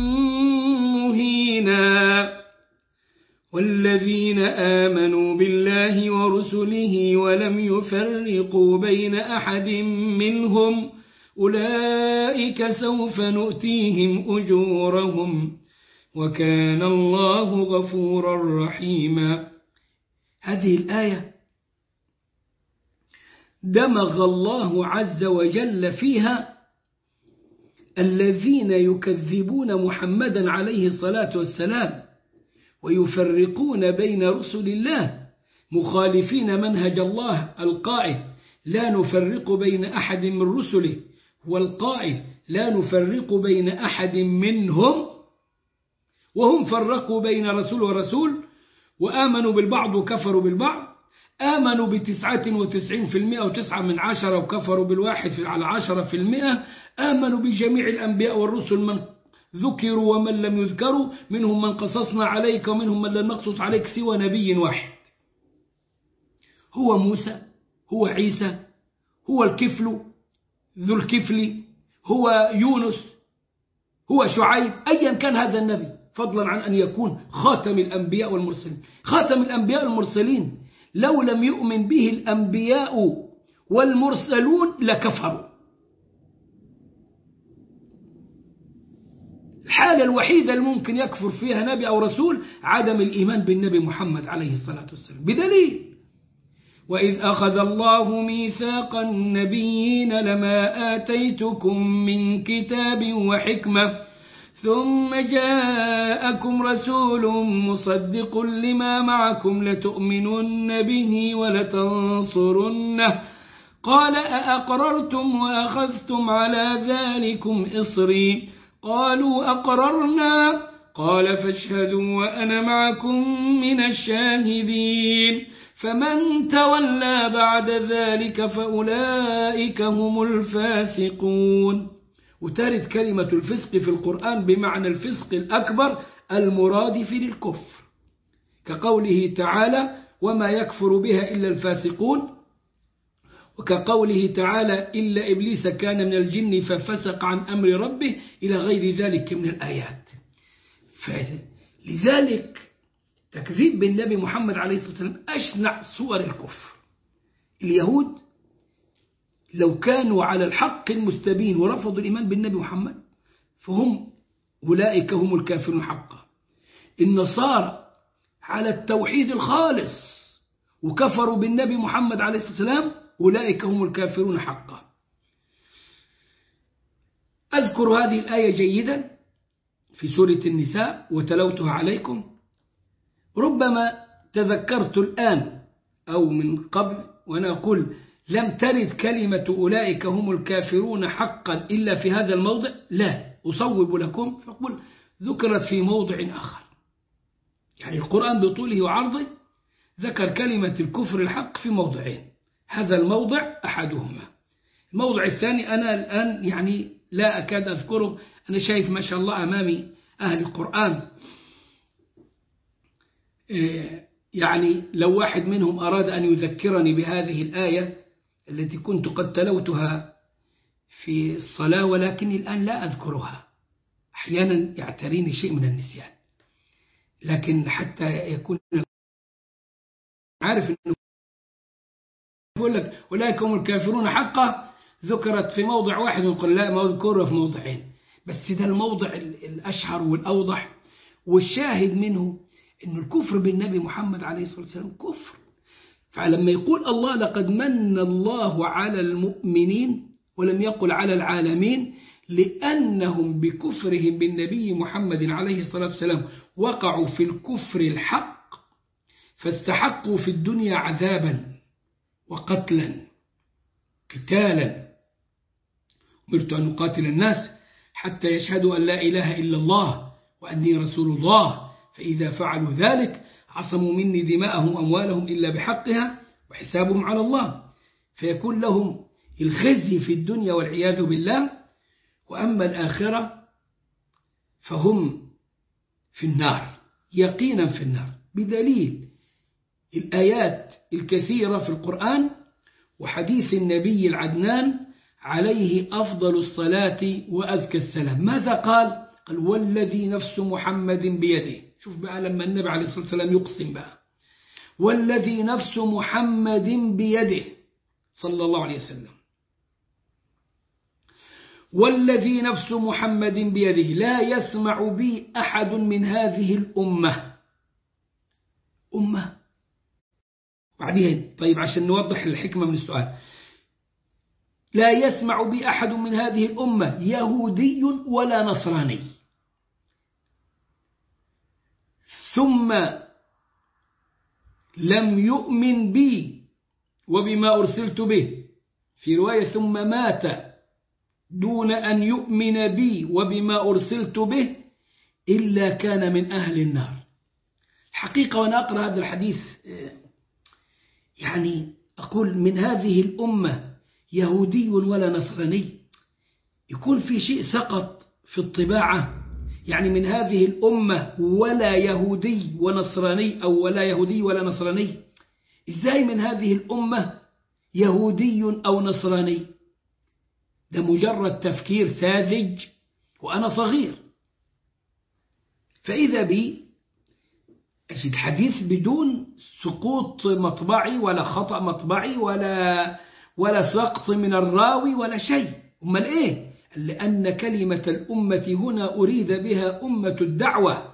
مهينا. والذين آمنوا بالله ورسله ولم يفرقوا بين أحد منهم أولئك سوف نؤتيهم أجورهم وكان الله غفورا رحيما. هذه الآية دمغ الله عز وجل فيها الذين يكذبون محمدا عليه الصلاة والسلام ويفرقون بين رسل الله مخالفين منهج الله القائل لا نفرق بين أحد من رسله، والقائل لا نفرق بين أحد منهم، وهم فرقوا بين رسول ورسول وآمنوا بالبعض وكفروا بالبعض، آمنوا بتسعة وتسعين في المئة وتسعة من عشرة وكفروا بالواحد على عشرة في المئة، آمنوا بجميع الأنبياء والرسل من ذكروا ومن لم يذكروا، منهم من قصصنا عليك ومنهم من لم نقصص عليك سوى نبي واحد، هو موسى، هو عيسى، هو الكفل ذو الكفل، هو يونس، هو شعيب، أيا كان هذا النبي، فضلا عن أن يكون خاتم الأنبياء والمرسلين. خاتم الأنبياء والمرسلين لو لم يؤمن به الأنبياء والمرسلون لكفروا. الحالة الوحيدة الممكن يكفر فيها نبي أو رسول عدم الإيمان بالنبي محمد عليه الصلاة والسلام، بدليل: وإذ أخذ الله ميثاق النبيين لما آتيتكم من كتاب وحكمة ثم جاءكم رسول مصدق لما معكم لتؤمنن به ولتنصرنه قال أأقررتم وأخذتم على ذلكم إصري قالوا أقررنا قال فاشهدوا وأنا معكم من الشاهدين فمن تولى بعد ذلك فأولئك هم الفاسقون. وترد كلمة الفسق في القرآن بمعنى الفسق الأكبر المرادف للكفر، كقوله تعالى وما يكفر بها إلا الفاسقون، وكقوله تعالى إلا إبليس كان من الجن ففسق عن أمر ربه، إلى غير ذلك من الآيات. لذلك تكذيب بالنبي محمد عليه الصلاة والسلام أشنع صور الكفر. اليهود لو كانوا على الحق المستبين ورفضوا الإيمان بالنبي محمد فهم أولئك هم الكافرون حقا. النصارى على التوحيد الخالص وكفروا بالنبي محمد عليه الصلاة والسلام أولئك هم الكافرون حقا. أذكر أذكر هذه الآية جيدا في سورة النساء وتلوتها عليكم، ربما تذكرت الآن أو من قبل وأنا أقول لم ترد كلمة أولئك هم الكافرون حقا إلا في هذا الموضع، لا أصوب لكم فأقول ذكرت في موضع آخر. يعني القرآن بطوله وعرضه ذكر كلمة الكفر الحق في موضعين، هذا الموضع أحدهما. الموضع الثاني أنا الآن يعني لا أكاد أذكره، أنا شايف ما شاء الله أمامي أهل القرآن، يعني لو واحد منهم أراد أن يذكرني بهذه الآية التي كنت قد تلوتها في الصلاة ولكني الآن لا أذكرها، أحيانا يعتريني شيء من النسيان، لكن حتى يكون عارف أنه يقول لك أولئك هم الكافرون حقا ذكرت في موضع واحد ونقول لا ما ذكرها في موضعين، بس ده الموضع الأشهر والأوضح. والشاهد منه أن الكفر بالنبي محمد عليه الصلاة والسلام كفر. فلما يقول الله لقد من الله على المؤمنين ولم يقل على العالمين، لأنهم بكفرهم بالنبي محمد عليه الصلاة والسلام وقعوا في الكفر الحق، فاستحقوا في الدنيا عذابا وقتلا قتالا. أمرت أن نقاتل الناس حتى يشهدوا أن لا إله إلا الله وأني رسول الله، فإذا فعلوا ذلك عصموا مني دماءهم وأموالهم إلا بحقها وحسابهم على الله، فيكون لهم الخزي في الدنيا والعياذ بالله، وأما الآخرة فهم في النار يقينا في النار، بدليل الآيات الكثيرة في القرآن وحديث النبي العدنان عليه أفضل الصلاة وأزكى السلام. ماذا قال؟ قال والذي نفس محمد بيده. شوف بقى لما النبي عليه الصلاة والسلام يقسم بقى والذي نفس محمد بيده صلى الله عليه وسلم، والذي نفس محمد بيده لا يسمع بي أحد من هذه الأمة. أمة بعدين طيب عشان نوضح الحكمة من السؤال، لا يسمع بي أحد من هذه الأمة يهودي ولا نصراني ثم لم يؤمن بي وبما أرسلت به، في رواية ثم مات دون أن يؤمن بي وبما أرسلت به إلا كان من أهل النار. الحقيقة وأنا أقرأ هذا الحديث يعني أقول من هذه الأمة يهودي ولا نصراني، يكون في شيء سقط في الطباعة، يعني من هذه الأمة ولا يهودي ونصراني أو ولا يهودي ولا نصراني، إزاي من هذه الأمة يهودي أو نصراني؟ ده مجرد تفكير ساذج وأنا صغير. فإذا بي أجد حديث بدون سقوط مطبعي ولا خطأ مطبعي ولا ولا سقط من الراوي ولا شيء. أمال إيه؟ لأن كلمة الأمة هنا أريد بها أمة الدعوة،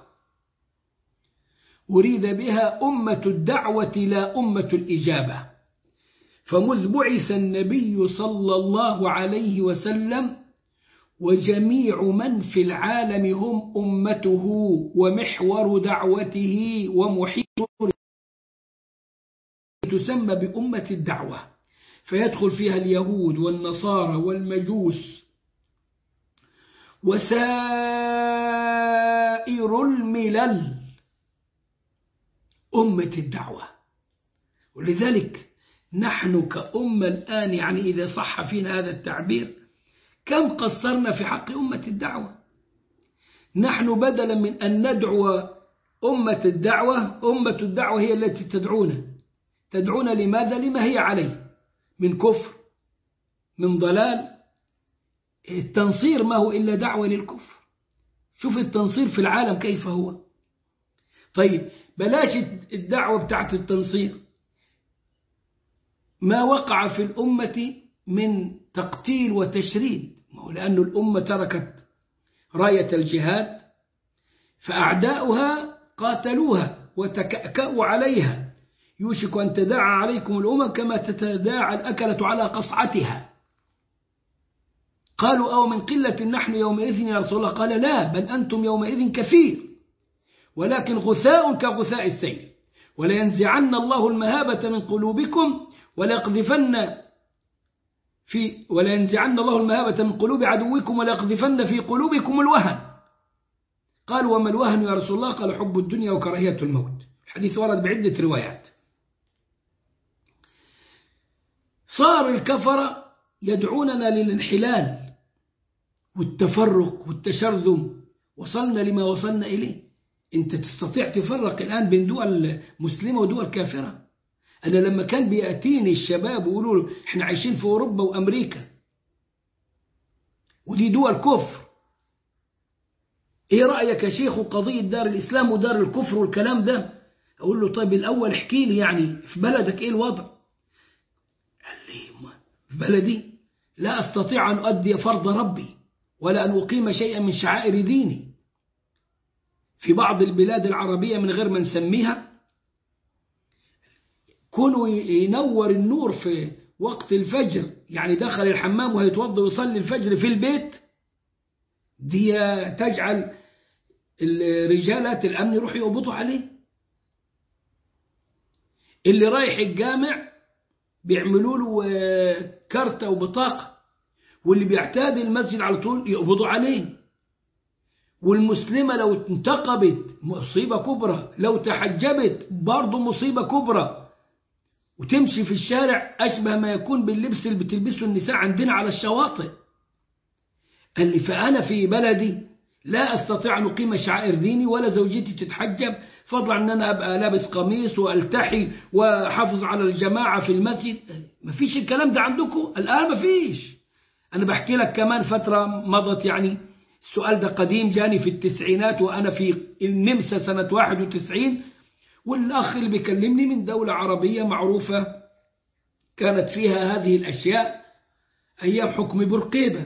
أريد بها أمة الدعوة لا أمة الإجابة. فمذ بعث النبي صلى الله عليه وسلم وجميع من في العالم هم أمته ومحور دعوته ومحيط تسمى بأمة الدعوة، فيدخل فيها اليهود والنصارى والمجوس وسائر الملل، أمة الدعوة. ولذلك نحن كأمة الآن يعني إذا صح فينا هذا التعبير كم قصرنا في حق أمة الدعوة. نحن بدلا من أن ندعو أمة الدعوة، أمة الدعوة هي التي تدعونا. تدعونا لماذا؟ لما هي عليه من كفر من ضلال. التنصير ما هو إلا دعوة للكفر. شوف التنصير في العالم كيف هو. طيب بلاش الدعوة بتاعت التنصير، ما وقع في الأمة من تقتيل وتشريد، لأن الأمة تركت راية الجهاد فأعداؤها قاتلوها وتكأكأوا عليها، يوشك أن تداعى عليكم الأمم كما تتداعى الأكلة على قصعتها. قالوا أو من قلة نحن يومئذ يا رسول الله؟ قال لا، بل أنتم يومئذ كثير ولكن غثاء كغثاء السيل، ولينزعن الله المهابة من قلوبكم وليقذفن في ولينزعن الله المهابة من قلوب عدوكم وليقذفن في قلوبكم الوهن. قال وما الوهن يا رسول الله؟ قال حب الدنيا وكراهية الموت. الحديث ورد بعدة روايات. صار الكفرة يدعوننا للانحلال والتفرق والتشرذم، وصلنا لما وصلنا إليه. أنت تستطيع تفرق الآن بين دول مسلمة ودول كافرة؟ أنا لما كان بيأتيني الشباب ويقولوا إحنا عايشين في أوروبا وأمريكا ودي دول كفر، إيه رأيك يا شيخ قضية دار الإسلام ودار الكفر والكلام ده؟ أقول له طيب الأول احكي لي يعني في بلدك إيه الوضع؟ قال لي ما في بلدي لا أستطيع أن أؤدي فرض ربي ولا أن أقيم شيئا من شعائر ديني. في بعض البلاد العربية من غير ما نسميها كونوا ينور النور في وقت الفجر، يعني دخل الحمام وهيتوضى ويصلي الفجر في البيت، دي تجعل الرجالات الأمن يروحوا يقبضوا عليه. اللي رايح الجامع بيعملوا له كارتة وبطاقة، واللي بيعتاد المسجد على طول يقبضوا عليه. والمسلمة لو انتقبت مصيبة كبرى، لو تحجبت برضه مصيبة كبرى، وتمشي في الشارع أشبه ما يكون باللبس اللي بتلبسه النساء عندنا على الشواطئ. قال لي فأنا في بلدي لا أستطيع أن أقيم شعائر ديني ولا زوجتي تتحجب، فضلا أن أنا أبقى لابس قميص وألتحي وحافظ على الجماعة في المسجد. ما فيش الكلام ده عندكم الآن؟ ما فيش. أنا بحكي لك كمان فترة مضت، يعني السؤال ده قديم، جاني في التسعينات وأنا في النمسا سنة واحد وتسعين، والأخ اللي بيكلمني من دولة عربية معروفة كانت فيها هذه الأشياء أيام حكم بورقيبة.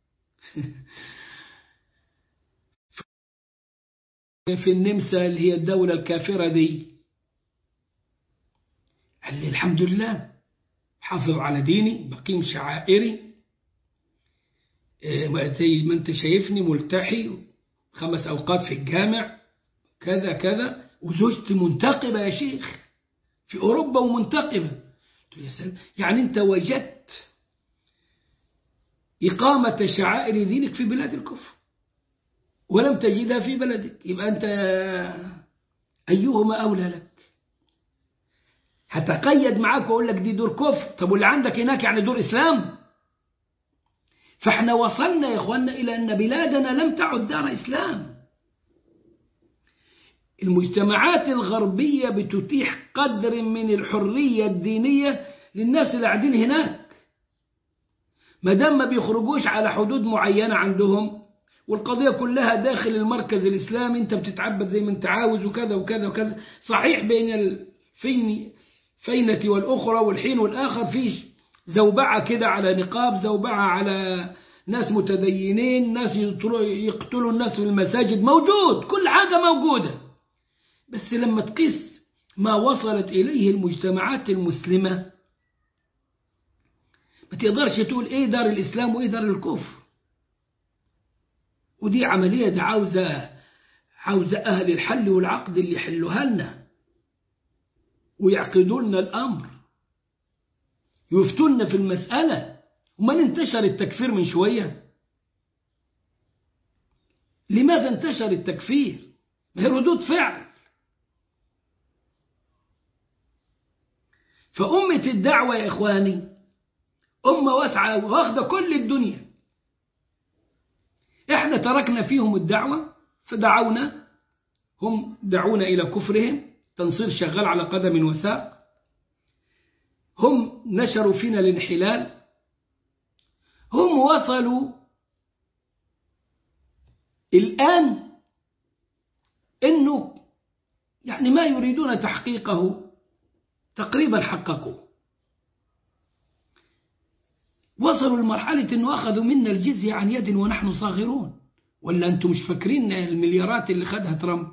في النمسا اللي هي الدولة الكافرة دي، قال لي الحمد لله حافظ على ديني، بقيم شعائري زي ما انت شايفني ملتحي، خمس أوقات في الجامع كذا كذا، وزوجتي منتقبة يا شيخ في أوروبا ومنتقبة. قلت له يا سلام، يعني أنت وجدت إقامة شعائر دينك في بلاد الكفر ولم تجدها في بلدك، يبقى أنت أيهما أولى لك؟ هتقيد معاك وأقول لك دي دور كفر، طب واللي عندك هناك يعني دور إسلام؟ فاحنا وصلنا يا إخواننا إلى أن بلادنا لم تعد دار إسلام. المجتمعات الغربية بتتيح قدر من الحرية الدينية للناس اللي قاعدين هناك، ما دام ما بيخرجوش على حدود معينة عندهم، والقضية كلها داخل المركز الإسلامي، أنت بتتعبد زي ما أنت عاوز وكذا وكذا وكذا. صحيح بين الفين فينة والأخرى والحين والآخر فيش زوبعة كده على نقاب، زوبعة على ناس متدينين، ناس يقتلوا الناس في المساجد، موجود، كل حاجة موجودة. بس لما تقيس ما وصلت إليه المجتمعات المسلمة ما تقدرش تقول إيه دار الإسلام وإيه دار الكفر. ودي عملية دي عاوزة عاوزة أهل الحل والعقد اللي يحلوها لنا ويعقدوا لنا الأمر، يفتون في المسألة. ومن انتشر التكفير من شوية؟ لماذا انتشر التكفير؟ ما هي ردود فعل. فأمة الدعوة يا إخواني أمة واسعة واخدة كل الدنيا. إحنا تركنا فيهم الدعوة فدعونا، هم دعونا إلى كفرهم، تنصير شغال على قدم وساق. هم نشروا فينا الانحلال، هم وصلوا الآن إنه يعني ما يريدون تحقيقه تقريبا حققوا. وصلوا لمرحلة إنه أخذوا منا الجزية عن يد ونحن صاغرون. ولا أنتم مش فاكرين المليارات اللي خدها ترامب؟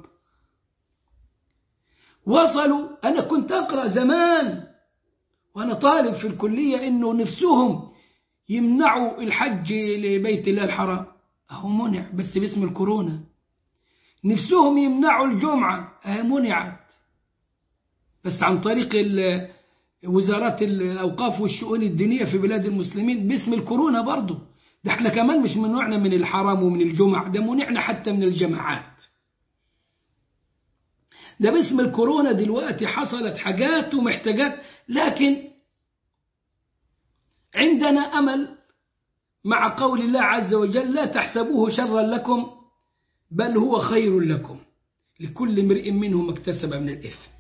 وصلوا، أنا كنت أقرأ زمان وأنا طالب في الكلية إنه نفسهم يمنعوا الحج لبيت الله الحرام، أهو منع بس باسم الكورونا. نفسهم يمنعوا الجمعة، أهي منعت بس عن طريق وزارات الأوقاف والشؤون الدينية في بلاد المسلمين باسم الكورونا برضو. ده احنا كمان مش منعنا من الحرام ومن الجمع، ده منعنا حتى من الجماعات. ده باسم الكورونا دلوقتي حصلت حاجات ومحتاجات، لكن عندنا أمل مع قول الله عز وجل: لا تحسبوه شرا لكم بل هو خير لكم لكل امرئ منهم اكتسب من الإثم.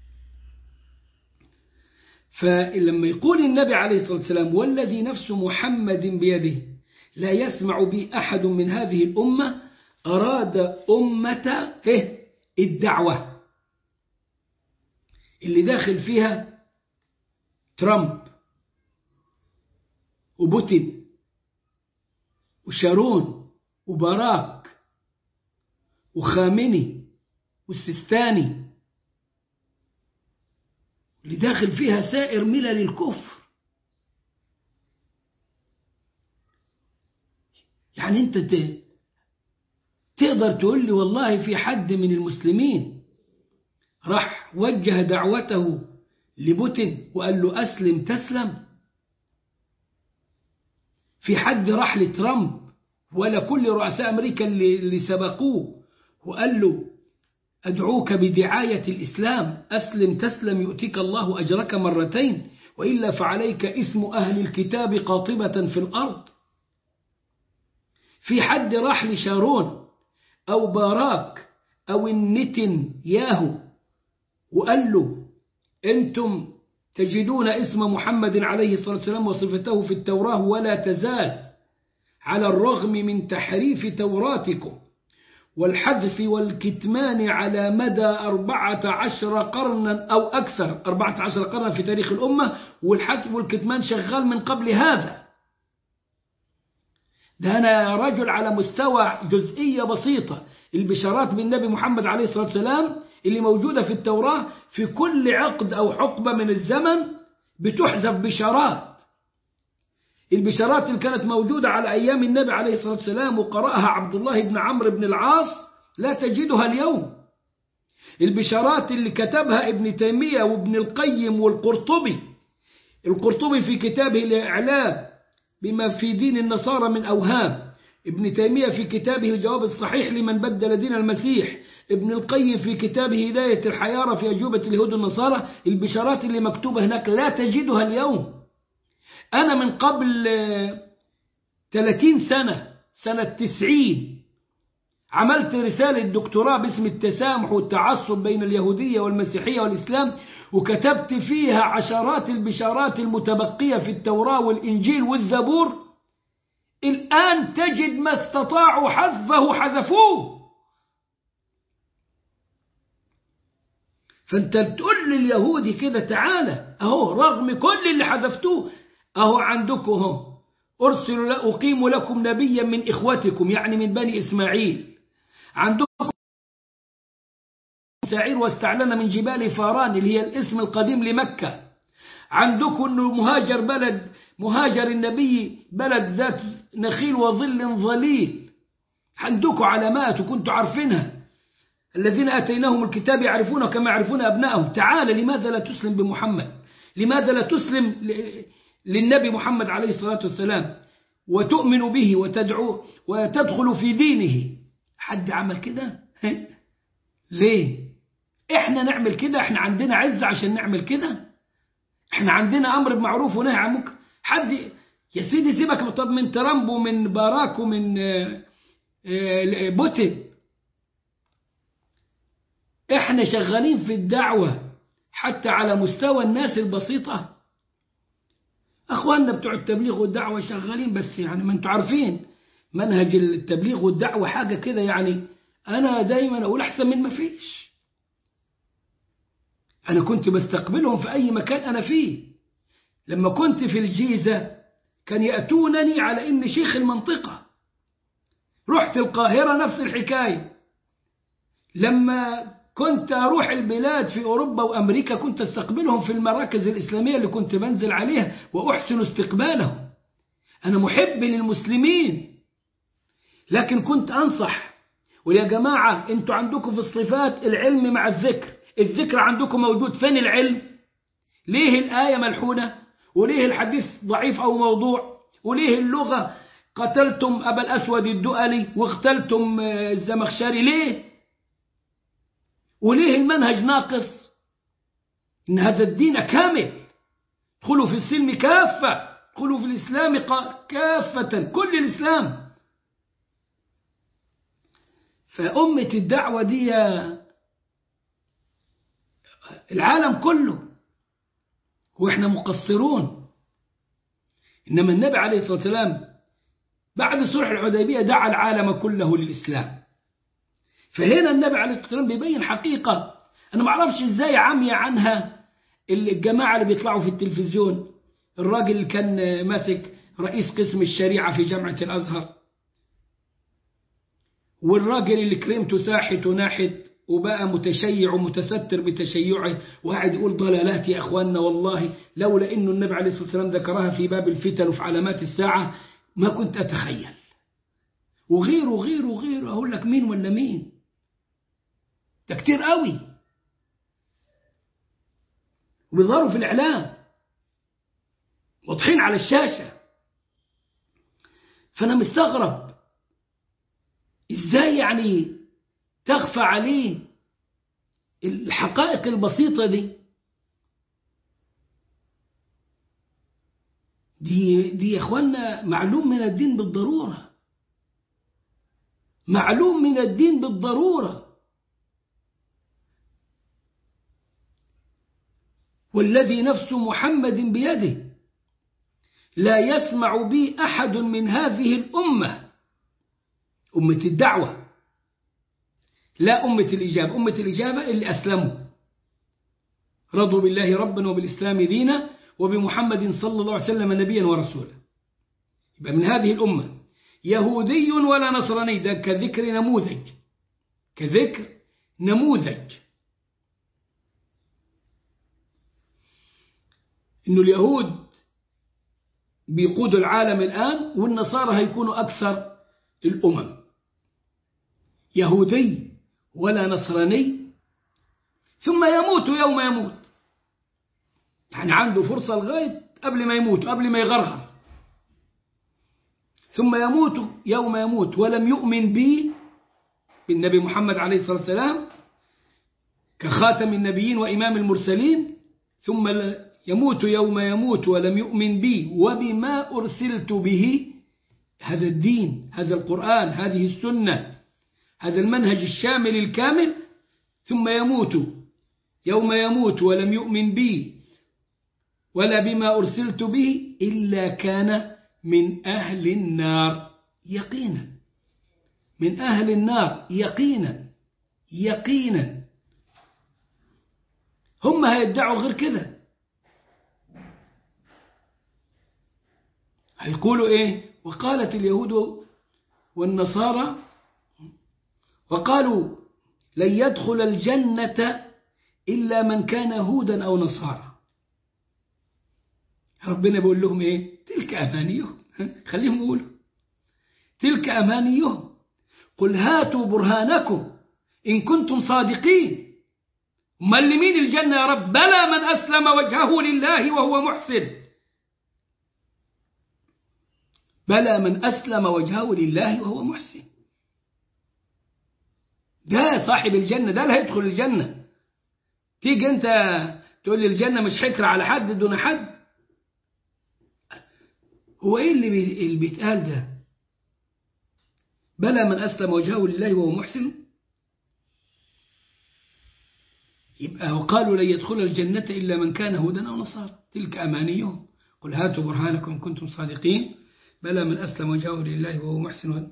فلما يقول النبي عليه الصلاة والسلام: والذي نفس محمد بيده لا يسمع بي أحد من هذه الأمة، أراد أمة الدعوة اللي داخل فيها ترامب وبوتين وشارون وباراك وخامني والسيستاني، اللي داخل فيها سائر ملل الكفر. يعني انت تقدر تقول لي والله في حد من المسلمين راح وجه دعوته لبوتين وقال له أسلم تسلم؟ في حد راح لترامب ولا كل رؤساء أمريكا اللي, اللي سبقوه وقال له أدعوك بدعاية الإسلام أسلم تسلم يؤتيك الله أجرك مرتين وإلا فعليك إثم أهل الكتاب قاطبة في الأرض؟ في حد راح لشارون أو باراك أو النتن ياهو وقال له أنتم تجدون اسم محمد عليه الصلاة والسلام وصفته في التوراة ولا تزال على الرغم من تحريف توراتكم والحذف والكتمان على مدى أربعة عشر قرنا أو أكثر، أربعة عشر قرنا في تاريخ الأمة، والحذف والكتمان شغال من قبل هذا. ده أنا رجل على مستوى جزئية بسيطة، البشارات بالنبي محمد عليه الصلاة والسلام اللي موجودة في التوراة في كل عقد أو حقبة من الزمن بتحذف بشارات. البشارات اللي كانت موجودة على أيام النبي عليه الصلاة والسلام وقرأها عبد الله بن عمرو بن العاص لا تجدها اليوم. البشارات اللي كتبها ابن تيمية وابن القيم والقرطبي، القرطبي في كتابه الإعلام بما في دين النصارى من أوهام، ابن تيمية في كتابه الجواب الصحيح لمن بدل دين المسيح، ابن القيم في كتابه هداية الحيارى في أجوبة اليهود والنصارى، البشارات اللي مكتوبة هناك لا تجدها اليوم. أنا من قبل ثلاثين سنة، سنة تسعين، عملت رسالة دكتوراه باسم التسامح والتعصب بين اليهودية والمسيحية والإسلام، وكتبت فيها عشرات البشارات المتبقية في التوراة والإنجيل والزبور. الآن تجد ما استطاعوا حذفه حذفوه. فأنت تقول لليهودي كده تعالى أهو رغم كل اللي حذفتوه أهو عندكم أهو أرسل أقيم لكم نبيا من إخوتكم يعني من بني إسماعيل، عندكم سعير واستعلن من جبال فاران اللي هي الاسم القديم لمكة، عندكم أنه مهاجر بلد مهاجر النبي بلد ذات نخيل وظل ظليل، عندكم علامات وكنتوا عارفينها، الذين أتيناهم الكتاب يعرفونه كما يعرفون أبنائهم. تعال لماذا لا تسلم بمحمد؟ لماذا لا تسلم للنبي محمد عليه الصلاة والسلام وتؤمن به وتدعو وتدخل في دينه؟ حد عمل كده؟ ليه؟ احنا نعمل كده؟ احنا عندنا عزة عشان نعمل كده؟ احنا عندنا أمر بمعروف ونهي عن منكر؟ حد يا سيدي سيبك طب من ترامب ومن باراك ومن بوتين، احنا شغالين في الدعوة حتى على مستوى الناس البسيطة. أخواننا بتوع التبليغ والدعوة شغالين، بس يعني ما انتوا عارفين منهج التبليغ والدعوة حاجة كده، يعني أنا دايما أقول أحسن من ما فيش. أنا كنت بستقبلهم في أي مكان أنا فيه. لما كنت في الجيزة كان يأتونني على إني شيخ المنطقة، رحت القاهرة نفس الحكاية، لما كنت أروح البلاد في أوروبا وأمريكا كنت استقبلهم في المراكز الإسلامية اللي كنت بنزل عليها وأحسن استقبالهم. أنا محب للمسلمين، لكن كنت أنصح ويا جماعة أنتوا عندكم في الصفات العلم مع الذكر، الذكر عندكم موجود، فين العلم؟ ليه الآية ملحونة؟ وليه الحديث ضعيف أو موضوع؟ وليه اللغة قتلتم أبا الأسود الدؤلي واقتلتم الزمخشري؟ ليه؟ وليه المنهج ناقص؟ إن هذا الدين كامل، ادخلوا في السلم كافة، ادخلوا في الإسلام كافة، كل الإسلام. فأمة الدعوة دي العالم كله، وإحنا مقصرون. إنما النبي عليه الصلاة والسلام بعد صلح الحديبية دعا العالم كله للإسلام. فهنا النبي عليه الصلاة والسلام بيبين حقيقة أنا ما أعرفش إزاي عمي عنها الجماعة اللي بيطلعوا في التلفزيون. الراجل اللي كان ماسك رئيس قسم الشريعة في جامعة الأزهر، والراجل اللي كريمته ساحت وناحت وبقى متشيع ومتستر بتشيعه وقاعد يقول ضلالات يا أخواننا، والله لولا إنه النبي عليه الصلاة والسلام ذكرها في باب الفتن وفي علامات الساعة ما كنت أتخيل. وغيره وغيره وغيره، أقول لك مين ولا مين؟ ده كتير قوي، وبيظهروا في الإعلام واضحين على الشاشة. فأنا مستغرب إزاي يعني تخفى عليه الحقائق البسيطة دي. دي دي يا إخوانا معلوم من الدين بالضرورة، معلوم من الدين بالضرورة. والذي نفس محمد بيده لا يسمع بي أحد من هذه الأمة، أمة الدعوة، لا أمة الإجابة. أمة الإجابة اللي أسلموا رضوا بالله ربا وبالإسلام دينا وبمحمد صلى الله عليه وسلم نبيا ورسولا. يبقى من هذه الأمة يهودي ولا نصراني، ده كذكر نموذج، كذكر نموذج. إنه اليهود بيقودوا العالم الآن، والنصارى هيكونوا أكثر الأمم. يهودي ولا نصراني، ثم يموت يوم يموت، يعني عنده فرصة لغاية قبل ما يموت، قبل ما يغرغر. ثم يموت يوم يموت ولم يؤمن بي، بالنبي محمد عليه الصلاة والسلام كخاتم النبيين وإمام المرسلين. ثم يموت يوم يموت ولم يؤمن بي وبما أرسلت به، هذا الدين، هذا القرآن، هذه السنة، هذا المنهج الشامل الكامل. ثم يموت يوم يموت ولم يؤمن بي ولا بما أرسلت به إلا كان من أهل النار يقينا، من أهل النار يقينا يقينا. هم هيدعوا غير كده، هيقولوا إيه؟ وقالت اليهود والنصارى وقالوا لن يدخل الجنة إلا من كان هودا أو نصارى. ربنا بيقول لهم إيه؟ تلك أمانيهم، خليهم يقولوا تلك أمانيهم، قل هاتوا برهانكم إن كنتم صادقين. من لمين الجنة يا رب؟ بلى من أسلم وجهه لله وهو محسن، بلى من أسلم وجهه لله وهو محسن. ده صاحب الجنة، ده اللي هيدخل الجنة. تيجي أنت تقول لي الجنة مش حكر على حد دون حد؟ هو إيه اللي, بي... اللي بيتقال ده؟ بلى من أسلم وجهه لله وهو محسن. يبقى وقالوا لن يدخل الجنة إلا من كان هودا أو نصارى، تلك أمانيهم قل هاتوا برهانكم إن كنتم صادقين، بلى من أسلم وجهه لله وهو محسن.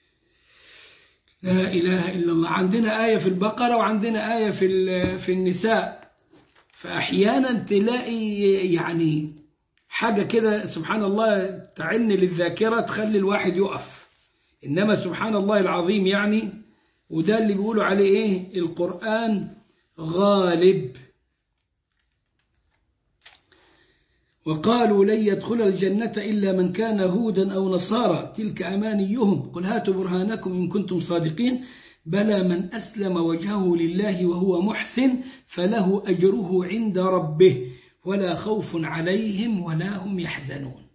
لا إله إلا الله. عندنا آية في البقرة وعندنا آية في في النساء، فأحيانا تلاقي يعني حاجة كده سبحان الله تعن للذاكرة تخلي الواحد يقف. إنما سبحان الله العظيم يعني، وده اللي بيقولوا عليه إيه؟ القرآن غالب. وقالوا لن يدخل الجنة إلا من كان هودا أو نصارى تلك أمانيهم قل هاتوا برهانكم إن كنتم صادقين بلى من أسلم وجهه لله وهو محسن فله أجره عند ربه ولا خوف عليهم ولا هم يحزنون.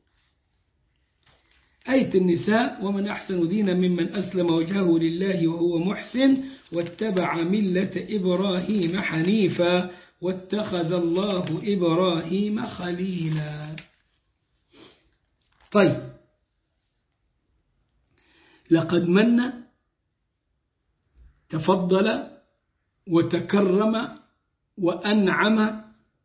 آية النساء ومن أحسن دينا ممن أسلم وجهه لله وهو محسن واتبع ملة إبراهيم حنيفا واتخذ الله إبراهيم خليلا. طيب، لقد من تفضل وتكرم وأنعم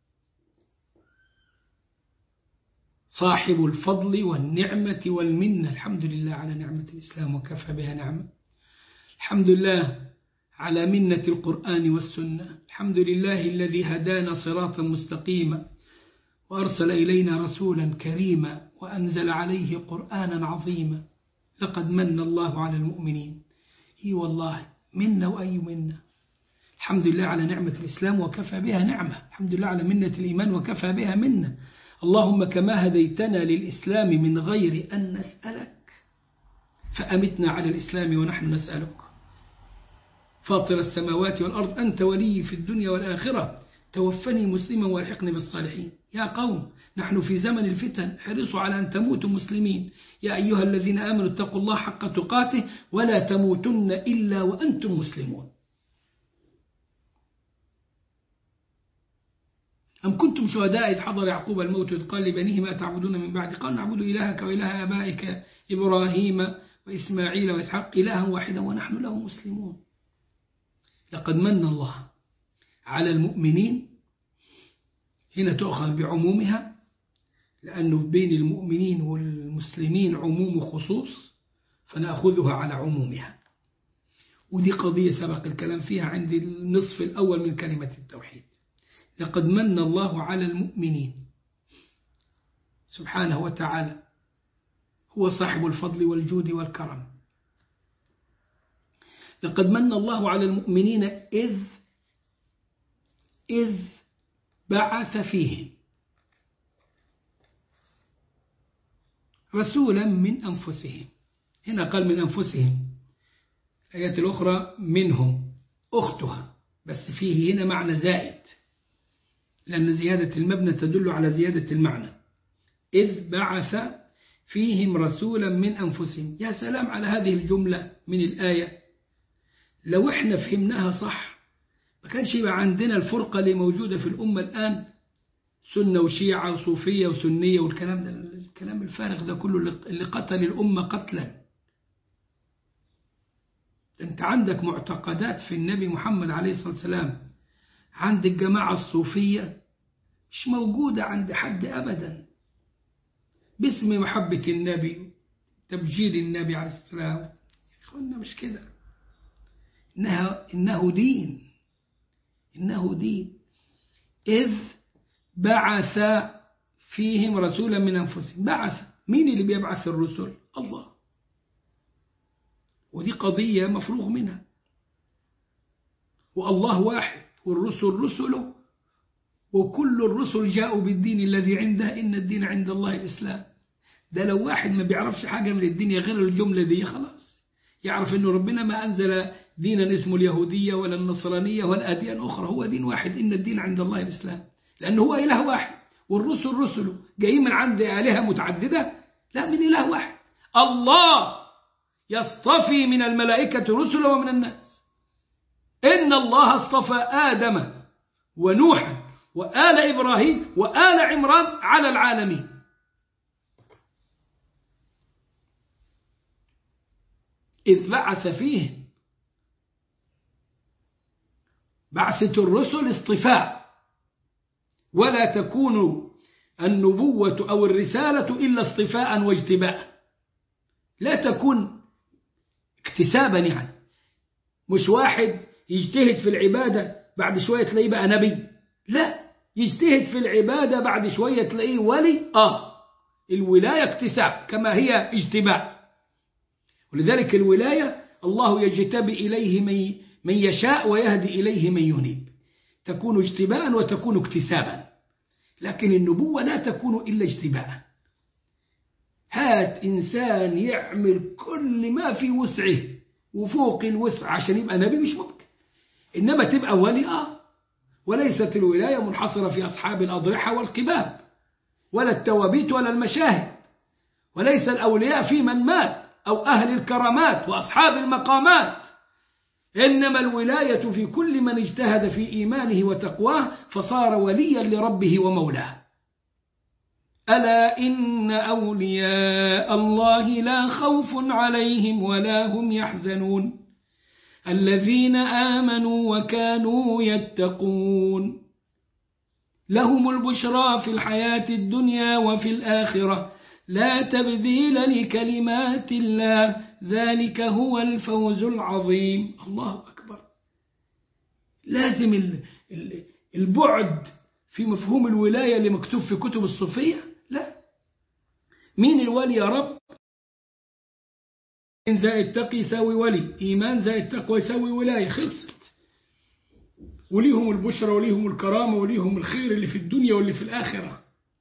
صاحب الفضل والنعمة والمنة. الحمد لله على نعمة الإسلام وكفى بها نعمة. الحمد لله على منة القرآن والسنة. الحمد لله الذي هدانا صراطا مستقيما وأرسل إلينا رسولا كريما وأنزل عليه قرآنا عظيما. لقد من الله على المؤمنين. إي والله منا وأي منا. الحمد لله على نعمة الإسلام وكفى بها نعمة. الحمد لله على منة الإيمان وكفى بها منة. اللهم كما هديتنا للإسلام من غير أن نسألك فأمتنا على الإسلام ونحن نسألك. فاطر السماوات والأرض أنت ولي في الدنيا والآخرة توفني مسلما والحقني بالصالحين. يا قوم نحن في زمن الفتن حرصوا على أن تموتوا مسلمين. يا أيها الذين آمنوا اتقوا الله حق تقاته ولا تموتن إلا وأنتم مسلمون. أم كنتم شهداء إذ حضر يعقوب الموت إذ قال لبنيه ما تعبدون من بعد قال نعبد إلهك وإله آبائك إبراهيم وإسماعيل وإسحاق إلها واحدا ونحن له مسلمون. لقد من الله على المؤمنين. هنا تؤخذ بعمومها لأنه بين المؤمنين والمسلمين عموم وخصوص فنأخذها على عمومها. ودي قضية سبق الكلام فيها عند النصف الأول من كلمة التوحيد. لقد من الله على المؤمنين سبحانه وتعالى هو صاحب الفضل والجود والكرم. لقد من الله على المؤمنين إذ إذ بعث فيهم رسولا من أنفسهم. هنا قال من أنفسهم. الآيات الأخرى منهم أختها بس فيه هنا معنى زائد لأن زيادة المبنى تدل على زيادة المعنى. إذ بعث فيهم رسولا من أنفسهم. يا سلام على هذه الجملة من الآية. لو احنا فهمناها صح ما كانش يبقى عندنا الفرقة اللي موجودة في الأمة الآن سنة وشيعة وصوفية وسنية والكلام ده الكلام الفارغ ده كله اللي قتل الأمة قتلا. أنت عندك معتقدات في النبي محمد عليه الصلاة والسلام عند الجماعة الصوفية مش موجودة عند حد أبدا باسم محبة النبي تبجيل النبي عليه الصلاة والسلام. إخوانا مش كده. إنه, إنه دين إنه دين. إذ بعث فيهم رسولا من أنفسهم. بعث مين اللي بيبعث الرسل؟ الله. ودي قضية مفروغ منها. والله واحد والرسل رسله وكل الرسل جاءوا بالدين الذي عنده إن الدين عند الله الإسلام. ده لو واحد ما بيعرفش حاجة من الدنيا غير الجملة دي خلاص يعرف إنه ربنا ما أنزل دينا اسمه اليهودية ولا النصرانية ولا أديان أخرى. هو دين واحد إن الدين عند الله الإسلام لأنه هو إله واحد والرسل رسله جايين من عند آلهة متعددة. لا من إله واحد. الله يصطفي من الملائكة رسلا ومن الناس. إن الله اصطفى آدم ونوحا وآل إبراهيم وآل عمران على العالمين. إذ بعث فيهم. بعثة الرسل اصطفاء ولا تكون النبوة أو الرسالة إلا اصطفاء واجتباء. لا تكون اكتسابا يعني مش واحد يجتهد في العبادة بعد شوية تلاقيه بقى نبي. لا يجتهد في العبادة بعد شوية تلاقيه ولي. آه الولاية اكتساب كما هي اجتباء. ولذلك الولاية الله يجتبي إليه من يشاء ويهدي إليه من ينيب. تكون اجتباء وتكون اكتسابا. لكن النبوة لا تكون إلا اجتباء. هات إنسان يعمل كل ما في وسعه وفوق الوسع عشان يبقى نبي، مش ممكن. إنما تبقى ولي آه وليست الولاية منحصرة في أصحاب الأضرحة والقباب ولا التوابيت ولا المشاهد، وليس الأولياء في من مات أو أهل الكرامات وأصحاب المقامات، إنما الولاية في كل من اجتهد في إيمانه وتقواه فصار وليا لربه ومولاه. ألا إن أولياء الله لا خوف عليهم ولا هم يحزنون الذين آمنوا وكانوا يتقون لهم البشرى في الحياة الدنيا وفي الآخرة لا تبديل لكلمات الله ذلك هو الفوز العظيم. الله أكبر. لازم البعد في مفهوم الولاية اللي مكتوب في كتب الصوفية، لا. مين الولي يا رب؟ إيمان زائد تقي يساوي ولي، إيمان زائد تقوى يساوي ولاية، خلصت. وليهم البشرى وليهم الكرامة وليهم الخير اللي في الدنيا واللي في الآخرة.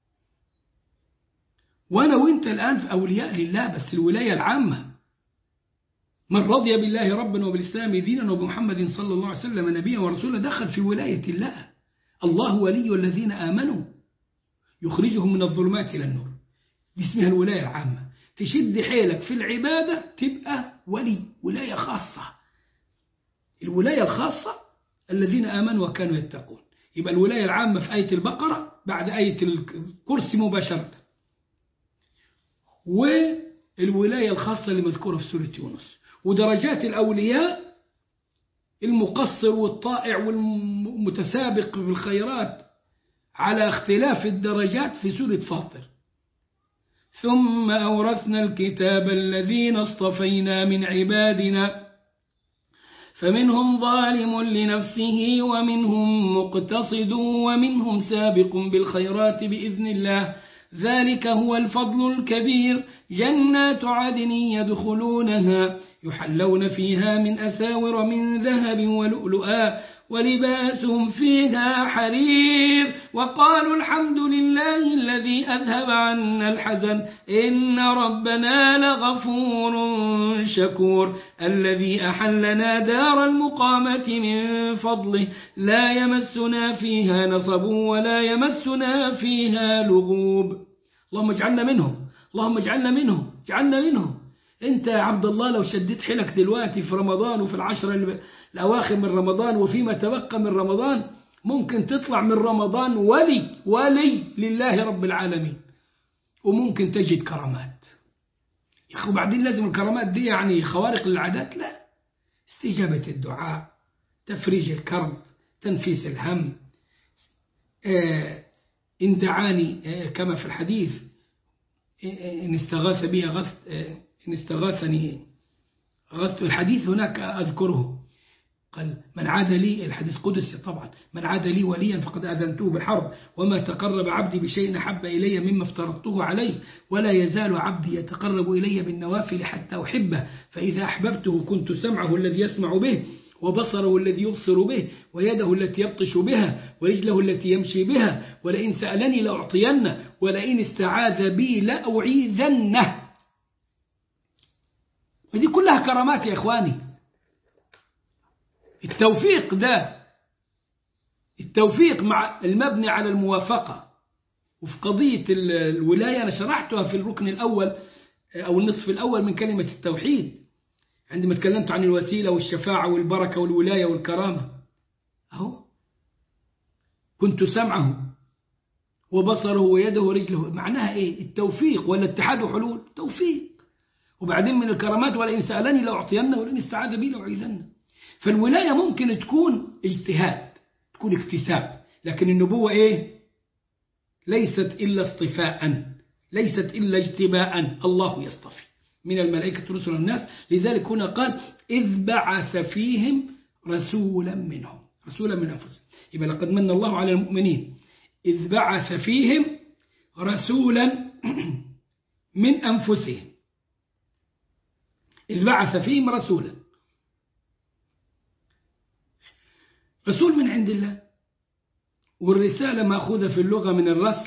وأنا وإنت الآن في أولياء لله، بس الولاية العامة. من رضي بالله ربا وبالإسلام دينا وبمحمد صلى الله عليه وسلم نبيا ورسولا دخل في ولاية الله. الله ولي الذين آمنوا يخرجهم من الظلمات إلى النور، دي اسمها الولاية العامة. تشد حيلك في العبادة تبقى ولي، ولاية خاصة. الولاية الخاصة الذين آمنوا وكانوا يتقون. يبقى الولاية العامة في آية البقرة بعد آية الكرسي مباشرة، والولاية الخاصة اللي مذكورة في سورة يونس. ودرجات الأولياء المقصر والطائع والمتسابق بالخيرات على اختلاف الدرجات في سورة فاطر. ثم أورثنا الكتاب الذين اصطفينا من عبادنا فمنهم ظالم لنفسه ومنهم مقتصد ومنهم سابق بالخيرات بإذن الله ذلك هو الفضل الكبير. جنات عدن يدخلونها يحلون فيها من أساور من ذهب ولؤلؤا ولباسهم فيها حرير وقالوا الحمد لله الذي أذهب عنا الحزن إن ربنا لغفور شكور الذي أحلنا دار المقامة من فضله لا يمسنا فيها نصب ولا يمسنا فيها لغوب. اللهم اجعلنا منهم، اللهم اجعلنا منهم، اجعلنا منهم. انت يا عبد الله لو شديت حيلك دلوقتي في رمضان وفي العشرة الأواخر من رمضان وفيما تبقى من رمضان ممكن تطلع من رمضان ولي ولي لله رب العالمين، وممكن تجد كرامات. يا أخي وبعدين لازم الكرامات دي يعني خوارق للعادات؟ لا، استجابة الدعاء، تفريج الكرب، تنفيس الهم. آه إن دعاني آه كما في الحديث آه إن استغاث بي غث آه إن استغاثني غث. الحديث هناك أذكره، قال من عاد لي، الحديث قدسي طبعا، من عاد لي وليا فقد أذنته بالحرب وما تقرب عبدي بشيء أحب إلي مما افترضته عليه ولا يزال عبدي يتقرب إلي بالنوافل حتى أحبه فإذا أحببته كنت سمعه الذي يسمع به وبصره الذي يبصر به ويده التي يبطش بها ورجله التي يمشي بها ولئن سألني لأعطينه ولئن استعاذ بي لأعيذنه. ودي كلها كرامات يا إخواني. التوفيق ده التوفيق مع المبني على الموافقة. وفي قضية الولاية أنا شرحتها في الركن الأول أو النصف الأول من كلمة التوحيد عندما تكلمت عن الوسيلة والشفاعة والبركة والولاية والكرامة. أهو كنت سمعه وبصره ويده ورجله، معناها إيه؟ التوفيق ولا اتحاد وحلول؟ توفيق. وبعدين من الكرامات ولئن سألني لأعطينه ولئن استعاذ بي لأعيذنه. فالولاية ممكن تكون اجتهاد، تكون اكتساب، لكن النبوة إيه؟ ليست إلا اصطفاء، ليست إلا اجتباء. الله يصطفي من الملائكة رسل الناس. لذلك هنا قال إذ بعث فيهم رسولا منهم، رسولا من أنفسهم. يبقى لقد من الله على المؤمنين إذ بعث فيهم رسولا من أنفسهم. إذ بعث فيهم رسولا، رسول من عند الله. والرسالة مأخوذة في اللغة من الرسل،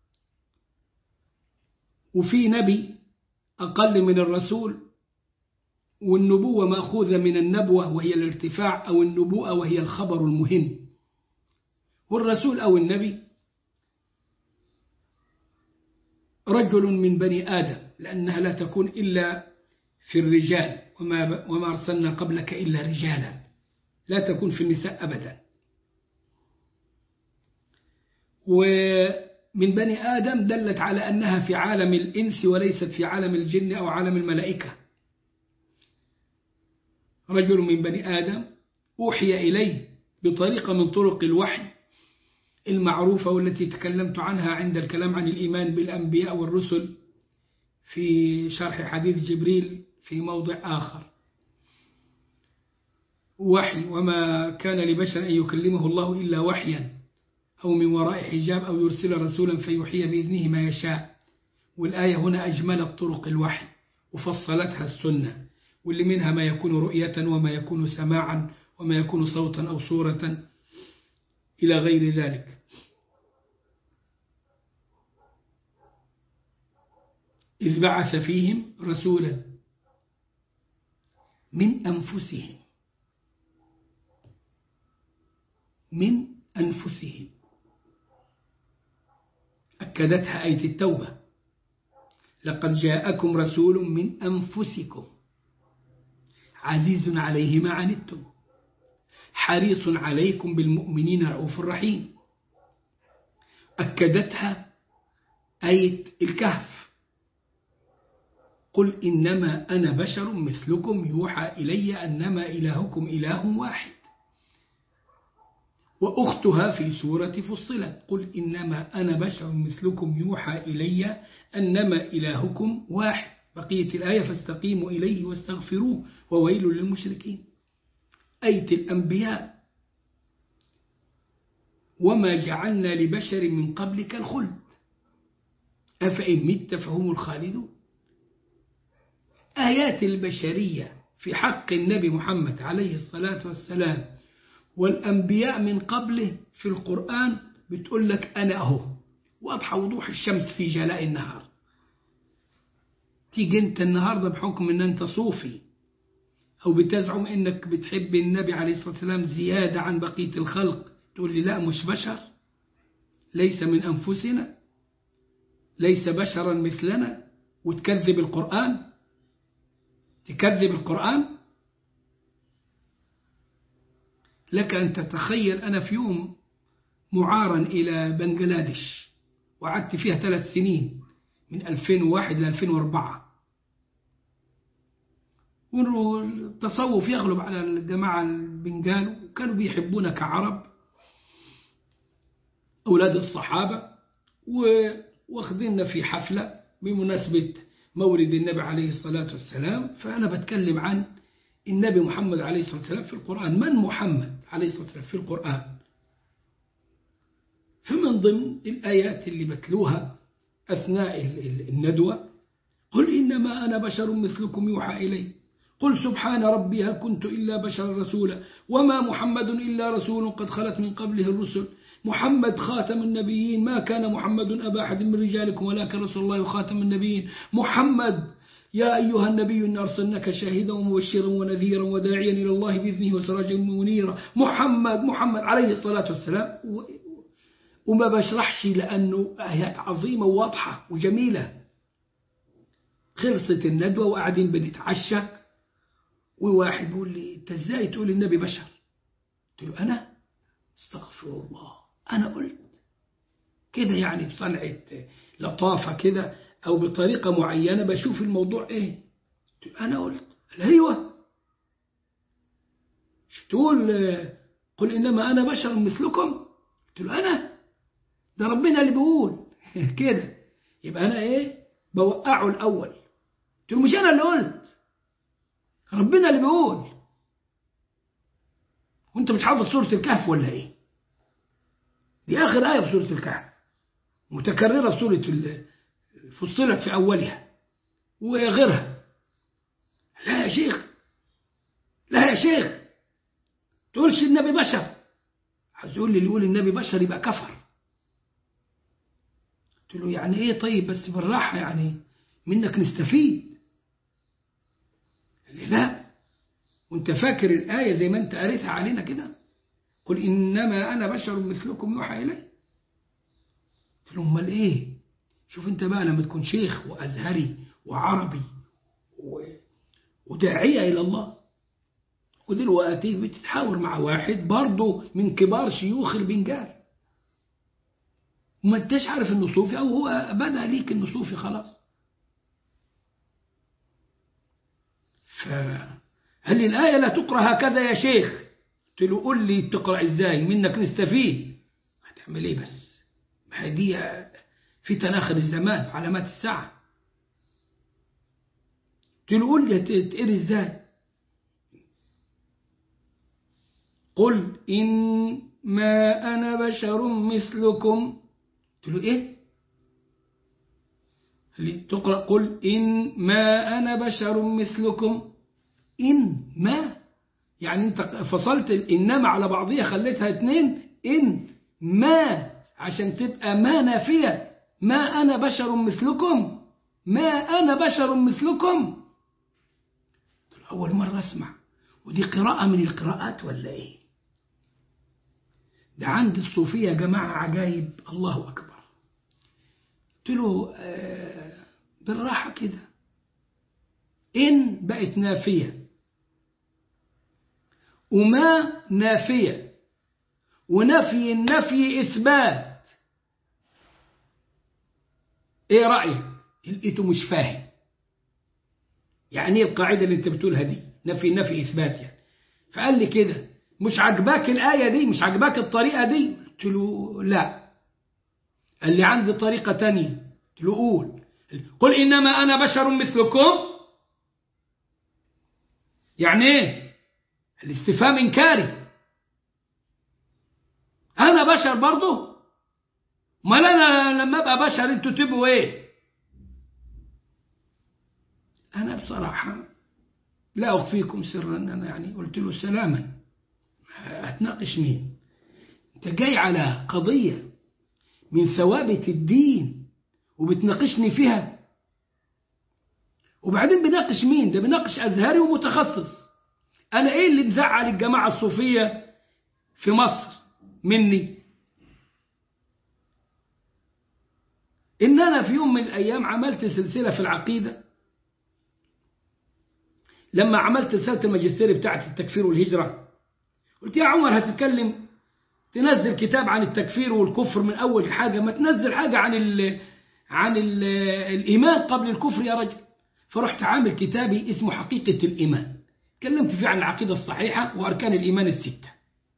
وفي نبي أقل من الرسول، والنبوة مأخوذة من النبوة وهي الارتفاع، أو النبوءة وهي الخبر المهم، والرسول أو النبي رجل من بني آدم، لأنها لا تكون إلا في الرجال، وما, وما أرسلنا قبلك إلا رجالا، لا تكون في النساء أبدا. ومن بني آدم دلت على أنها في عالم الإنس وليست في عالم الجن أو عالم الملائكة. رجل من بني آدم أوحي إليه بطريقة من طرق الوحي المعروفة، والتي تكلمت عنها عند الكلام عن الإيمان بالأنبياء والرسل في شرح حديث جبريل في موضع آخر. وحي، وما كان لبشر أن يكلمه الله إلا وحيا أو من وراء حجاب أو يرسل رسولا فيوحي بإذنه ما يشاء. والآية هنا أجملت طرق الوحي وفصلتها السنة، واللي منها ما يكون رؤية وما يكون سماعا وما يكون صوتا أو صورة إلى غير ذلك. إذ بعث فيهم رسولا من أنفسهم من أنفسهم أكدتها آية التوبة: لقد جاءكم رسول من أنفسكم عزيز عليه ما عنتم حريص عليكم بالمؤمنين رؤوف رحيم. أكدتها آية الكهف: قل إنما أنا بشر مثلكم يوحى إلي أنما إلهكم إله واحد. وأختها في سورة فصلت: قل إنما أنا بشر مثلكم يوحى إلي أنما إلهكم واحد. بقية الآية: فاستقيموا إليه واستغفروه وويل للمشركين. آية الأنبياء: وما جعلنا لبشر من قبلك الخلد أفإن مت فهم الخالدون. آيات البشرية في حق النبي محمد عليه الصلاة والسلام والأنبياء من قبله في القرآن بتقول لك أنا أهو، واضحة وضوح الشمس في جلاء النهار. تيجي أنت النهاردة بحكم أن أنت صوفي أو بتزعم أنك بتحب النبي عليه الصلاة والسلام زيادة عن بقية الخلق، تقول لي لا مش بشر، ليس من أنفسنا، ليس بشرا مثلنا، وتكذب القرآن. تكذب القرآن. لك أن تتخيل أنا في يوم معارا إلى بنغلاديش، وقعدت فيها ثلاث سنين من ألفين وواحد ل ألفين وأربعة، والتصوف يغلب على الجماعة البنغال، وكانوا بيحبونا كعرب أولاد الصحابة، واخذنا في حفلة بمناسبة مولد النبي عليه الصلاة والسلام. فأنا بتكلم عن النبي محمد عليه الصلاة والسلام في القرآن. من محمد عليه الصلاة والسلام في القرآن؟ فمن ضمن الآيات اللي بتلوها أثناء الندوة: قل إنما أنا بشر مثلكم يوحى إلي، قل سبحان ربي هل كنت إلا بشر رسولا، وما محمد إلا رسول قد خلت من قبله الرسل، محمد خاتم النبيين، ما كان محمد أبا أحد من رجالكم ولكن رسول الله وخاتم النبيين، محمد يا أيها النبي إن أرسلناك شاهدا ومبشرا ونذيرا وداعيا إلى الله بإذنه وسراجا منيرا، محمد محمد عليه الصلاة والسلام. وما بشرحش لأنه آيات عظيمة وواضحة وجميلة. خلصت الندوة وقاعدين بنتعشى، وواحد بيقول لي: أنت إزاي تقول النبي بشر؟ قلت له: أنا استغفر الله، أنا قلت كده يعني بصنعة لطافة كده أو بطريقة معينة بشوف الموضوع إيه. قلت له: أنا قلت. أيوة، مش تقول قل إنما أنا بشر مثلكم؟ قلت له: أنا ده ربنا اللي بيقول كده، يبقى أنا إيه بوقعه الأول. قلت له: مش أنا اللي قلت، ربنا اللي بيقول. وأنت مش حافظ سورة الكهف ولا إيه؟ دي آخر آية في سورة الكهف، متكررة في سورة فصلت في أولها وغيرها. لا يا شيخ، لا يا شيخ، تقولش النبي بشر. هتقول لي اللي يقول النبي بشر يبقى كفر. قلت له يعني ايه؟ طيب بس بالراحة يعني منك نستفيد. قال لي لا، وانت فاكر الآية زي ما انت قريتها علينا كده؟ قل إنما أنا بشر مثلكم يوحى إلي. قلت له امال ايه؟ شوف انت بقى لما تكون شيخ وأزهري وعربي و... وداعية إلى الله، ودلوقتي بتتحاور مع واحد برضه من كبار شيوخ البنجال وما انتش عارف انه صوفي، او هو بدا ليك انه صوفي خلاص. فهل الآية لا تقرأ هكذا يا شيخ؟ قلت له قول لي تقرأ ازاي منك نستفيد. هتعمل ايه بس؟ ما هي دي في تناخر الزمان علامات الساعة. قلت له قول لي تقرأ ازاي؟ قل إنما أنا بشر مثلكم. قلت له إيه؟ تقرأ قل إن ما أنا بشر مثلكم. إن ما يعني أنت فصلت إنما على بعضيها خليتها اتنين. إن ما عشان تبقى ما نافية. ما أنا بشر مثلكم. ما أنا بشر مثلكم. أول مرة أسمع، ودي قراءة من القراءات ولا إيه؟ ده عند الصوفية يا جماعة عجائب، الله أكبر. قلت له آه بالراحة كده، إن بقت نافية وما نافية، ونفي النفي إثبات. إيه رأيك؟ لقيته مش فاهم يعني إيه القاعدة اللي أنت بتقولها دي، نفي النفي إثبات يعني. فقال لي كده مش عجباك الآية دي، مش عجباك الطريقة دي؟ قلت له لا. قال لي عندي طريقة تانية. قلت له قول. قل إنما أنا بشر مثلكم. يعني إيه؟ الاستفهام إنكاري. أنا بشر برضه؟ ما أنا لما أبقى بشر أنتوا تبقوا إيه؟ أنا بصراحة لا أخفيكم سرا، أنا يعني قلت له سلاما، هتناقش مين؟ أنت جاي على قضية من ثوابت الدين وبتناقشني فيها؟ وبعدين بناقش مين؟ ده بناقش أزهري ومتخصص. أنا إيه اللي مزعل الجماعة الصوفية في مصر مني؟ إن أنا في يوم من الأيام عملت سلسلة في العقيدة، لما عملت رسالة الماجستير بتاعت التكفير والهجرة، قلت يا عمر هتتكلم تنزل كتاب عن التكفير والكفر من أول حاجة، ما تنزل حاجة عن ال عن ال الإيمان قبل الكفر يا رجل. فرحت عامل كتابي اسمه حقيقة الإيمان، تكلمت فيه عن العقيدة الصحيحة وأركان الإيمان الستة.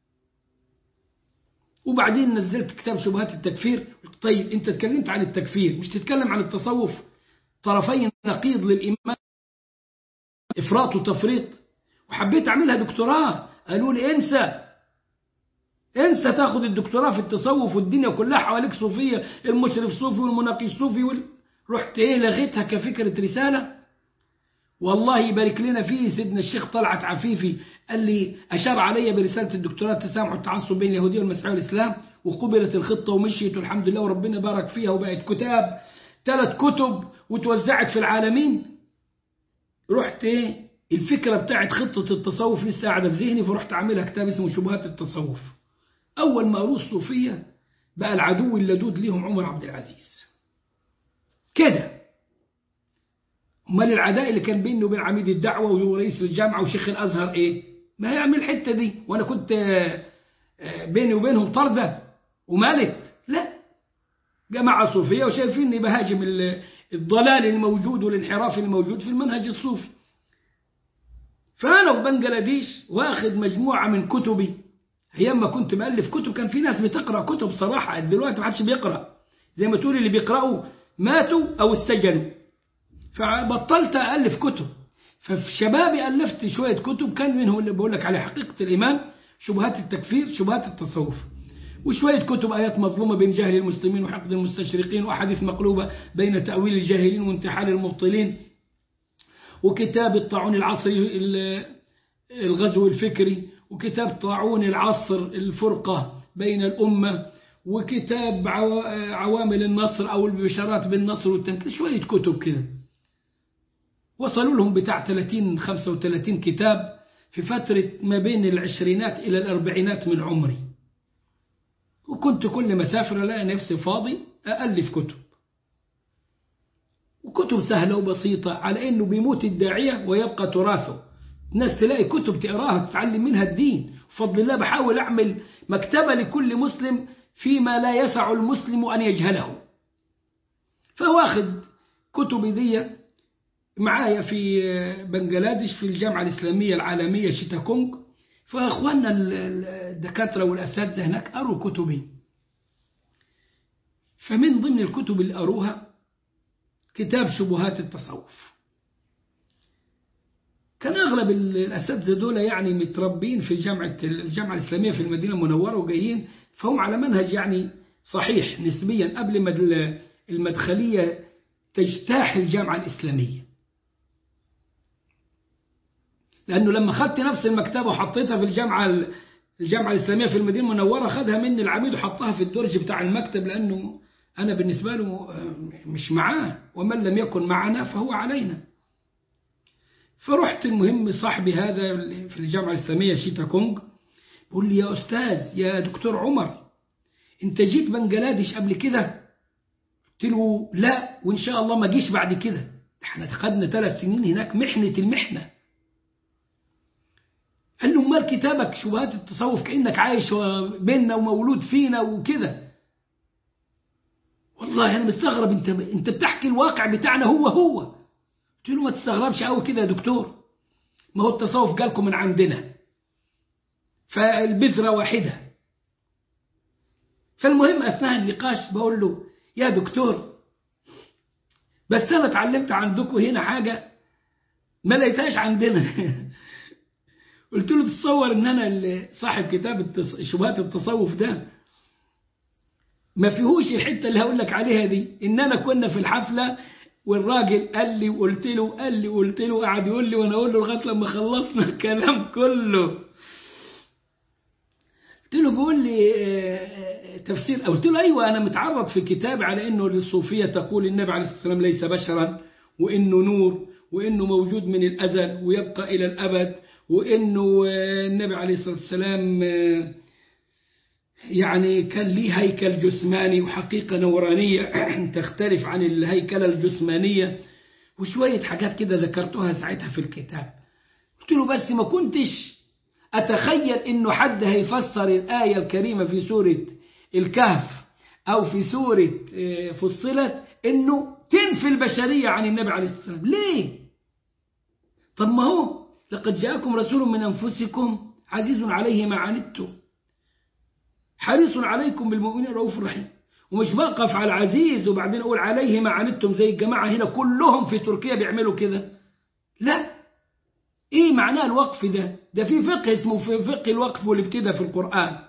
وبعدين نزلت كتاب شبهات التكفير. قلت طيب أنت تكلمت عن التكفير، مش تتكلم عن التصوف؟ طرفي نقيض للإيمان، إفراط وتفريط. وحبيت أعملها دكتوراه، قالوا لي انسى انسى تاخد الدكتوراه في التصوف والدنيا كلها حواليك صوفية، المشرف صوفي والمناقش صوفي وال... رحت ايه لغيتها كفكرة رسالة. والله يبارك لنا فيه سيدنا الشيخ طلعت عفيفي، قال لي أشار علي برسالة الدكتوراه تسامح التعصب بين اليهودية والمسيحية والإسلام، وقبلت الخطة ومشيت والحمد لله وربنا بارك فيها، وبقت كتاب ثلاث كتب وتوزعت في العالمين. رحت ايه الفكرة بتاعت خطة التصوف لسه قاعدة في ذهني، فرحت عاملها كتاب اسمه شبهات التصوف. أول ما أروس صوفية بقى العدو اللدود ليهم عمر عبد العزيز كده. امال العداء اللي كان بينه وبين عميد الدعوة ورئيس الجامعة وشيخ الأزهر إيه؟ ما هيعمل الحتة دي، وأنا كنت بيني وبينهم طردة ومالت؟ لا، جماعة صوفية وشايفيني بهاجم الضلال الموجود والانحراف الموجود في المنهج الصوفي. فأنا في بنجلاديش واخد مجموعة من كتبي، أيام ما كنت مؤلف كتب كان في ناس بتقرأ كتب صراحة، دلوقتي ما حدش بيقرأ، زي ما تقول اللي بيقرأوا ماتوا أو استجنوا، فبطلت ألف كتب. ففي شبابي ألفت شوية كتب، كان منهم اللي بقول لك على حقيقة الإيمان، شبهات التكفير، شبهات التصوف، وشوية كتب آيات مظلومة بين جهل المسلمين وحقد المستشرقين، وأحاديث مقلوبة بين تأويل الجاهلين وانتحال المبطلين، وكتاب الطاعون العصري الغزو الفكري، وكتاب طاعون العصر الفرقة بين الأمة، وكتاب عوامل النصر أو البشارات بالنصر والتمكين، شوية كتب كده وصلوا لهم بتاع ثلاثين خمسة وثلاثين كتاب في فترة ما بين العشرينات إلى الأربعينات من عمري. وكنت كل ما سافر ألاقي نفسي فاضي أألف كتب، وكتب سهلة وبسيطة، على إنه بيموت الداعية ويبقى تراثه. الناس تلاقي كتب تقراها تتعلم منها الدين. بفضل الله بحاول أعمل مكتبة لكل مسلم فيما لا يسع المسلم أن يجهله. فواخد كتب دي معايا في بنغلاديش في الجامعة الإسلامية العالمية شيتاكونغ، فأخواننا الدكاترة والأساتذة هناك قروا كتبي. فمن ضمن الكتب اللي قروها كتاب شبهات التصوف. كان أغلب الأساتذة دول يعني متربين في الجامعة الجامعة الإسلامية في المدينة المنورة وجايين، فهم على منهج يعني صحيح نسبيا قبل ما المدخلية تجتاح الجامعة الإسلامية. لأنه لما خدت نفس المكتبة وحطيتها في الجامعة الجامعة الإسلامية في المدينة المنورة، خدها مني العميد وحطها في الدرج بتاع المكتب، لأنه أنا بالنسبة له مش معاه، ومن لم يكن معنا فهو علينا. فرحت المهم صاحبي هذا في الجامعة الإسلامية شيتاكونغ بقول لي يا أستاذ يا دكتور عمر، أنت جيت بنغلاديش قبل كده؟ قلت له لا، وإن شاء الله ما جيش بعد كده، احنا خدنا ثلاث سنين هناك محنة المحنة. قال له امال كتابك شبهات التصوف كأنك عايش بيننا ومولود فينا وكده. والله أنا مستغرب، أنت أنت بتحكي الواقع بتاعنا هو هو. قلت له ما تستغربش قوي كده يا دكتور، ما هو التصوف جالكم من عندنا، فالبذرة واحدة. فالمهم أثناء النقاش بقول له يا دكتور بس أنا اتعلمت عندكم هنا حاجة ما لقيتهاش عندنا. قلت له تصور ان انا اللي صاحب كتاب التص... شبهات التصوف ده ما فيهوش الحته اللي هقول لك عليها دي، ان انا كنا في الحفله والراجل قال لي وقلت له قال لي وقلت له قعد يقول لي وانا اقول له لغايه لما خلصنا الكلام كله. قلت له بيقول لي تفسير، قلت له ايوه انا متعرض في كتاب على انه الصوفيه تقول النبي عليه الصلاه والسلام ليس بشرا، وانه نور، وانه موجود من الازل ويبقى الى الابد، وإنه النبي عليه الصلاة والسلام يعني كان ليه هيكل جسماني وحقيقة نورانية تختلف عن الهيكلة الجسمانية، وشوية حاجات كده ذكرتها ساعتها في الكتاب. قلت له بس ما كنتش أتخيل إنه حد هيفسر الآية الكريمة في سورة الكهف أو في سورة فصلت إنه تنفي البشرية عن النبي عليه الصلاة والسلام. ليه؟ طب ما هو لقد جاءكم رسول من أنفسكم عزيز عليه ما عنتم حريص عليكم بالمؤمنين رؤوف رحيم. ومش بقف على العزيز وبعدين أقول عليه ما عنتم زي الجماعة هنا كلهم في تركيا بيعملوا كده. لا، إيه معناه الوقف ده؟ ده في فقه اسمه في فقه الوقف والابتداء في القرآن.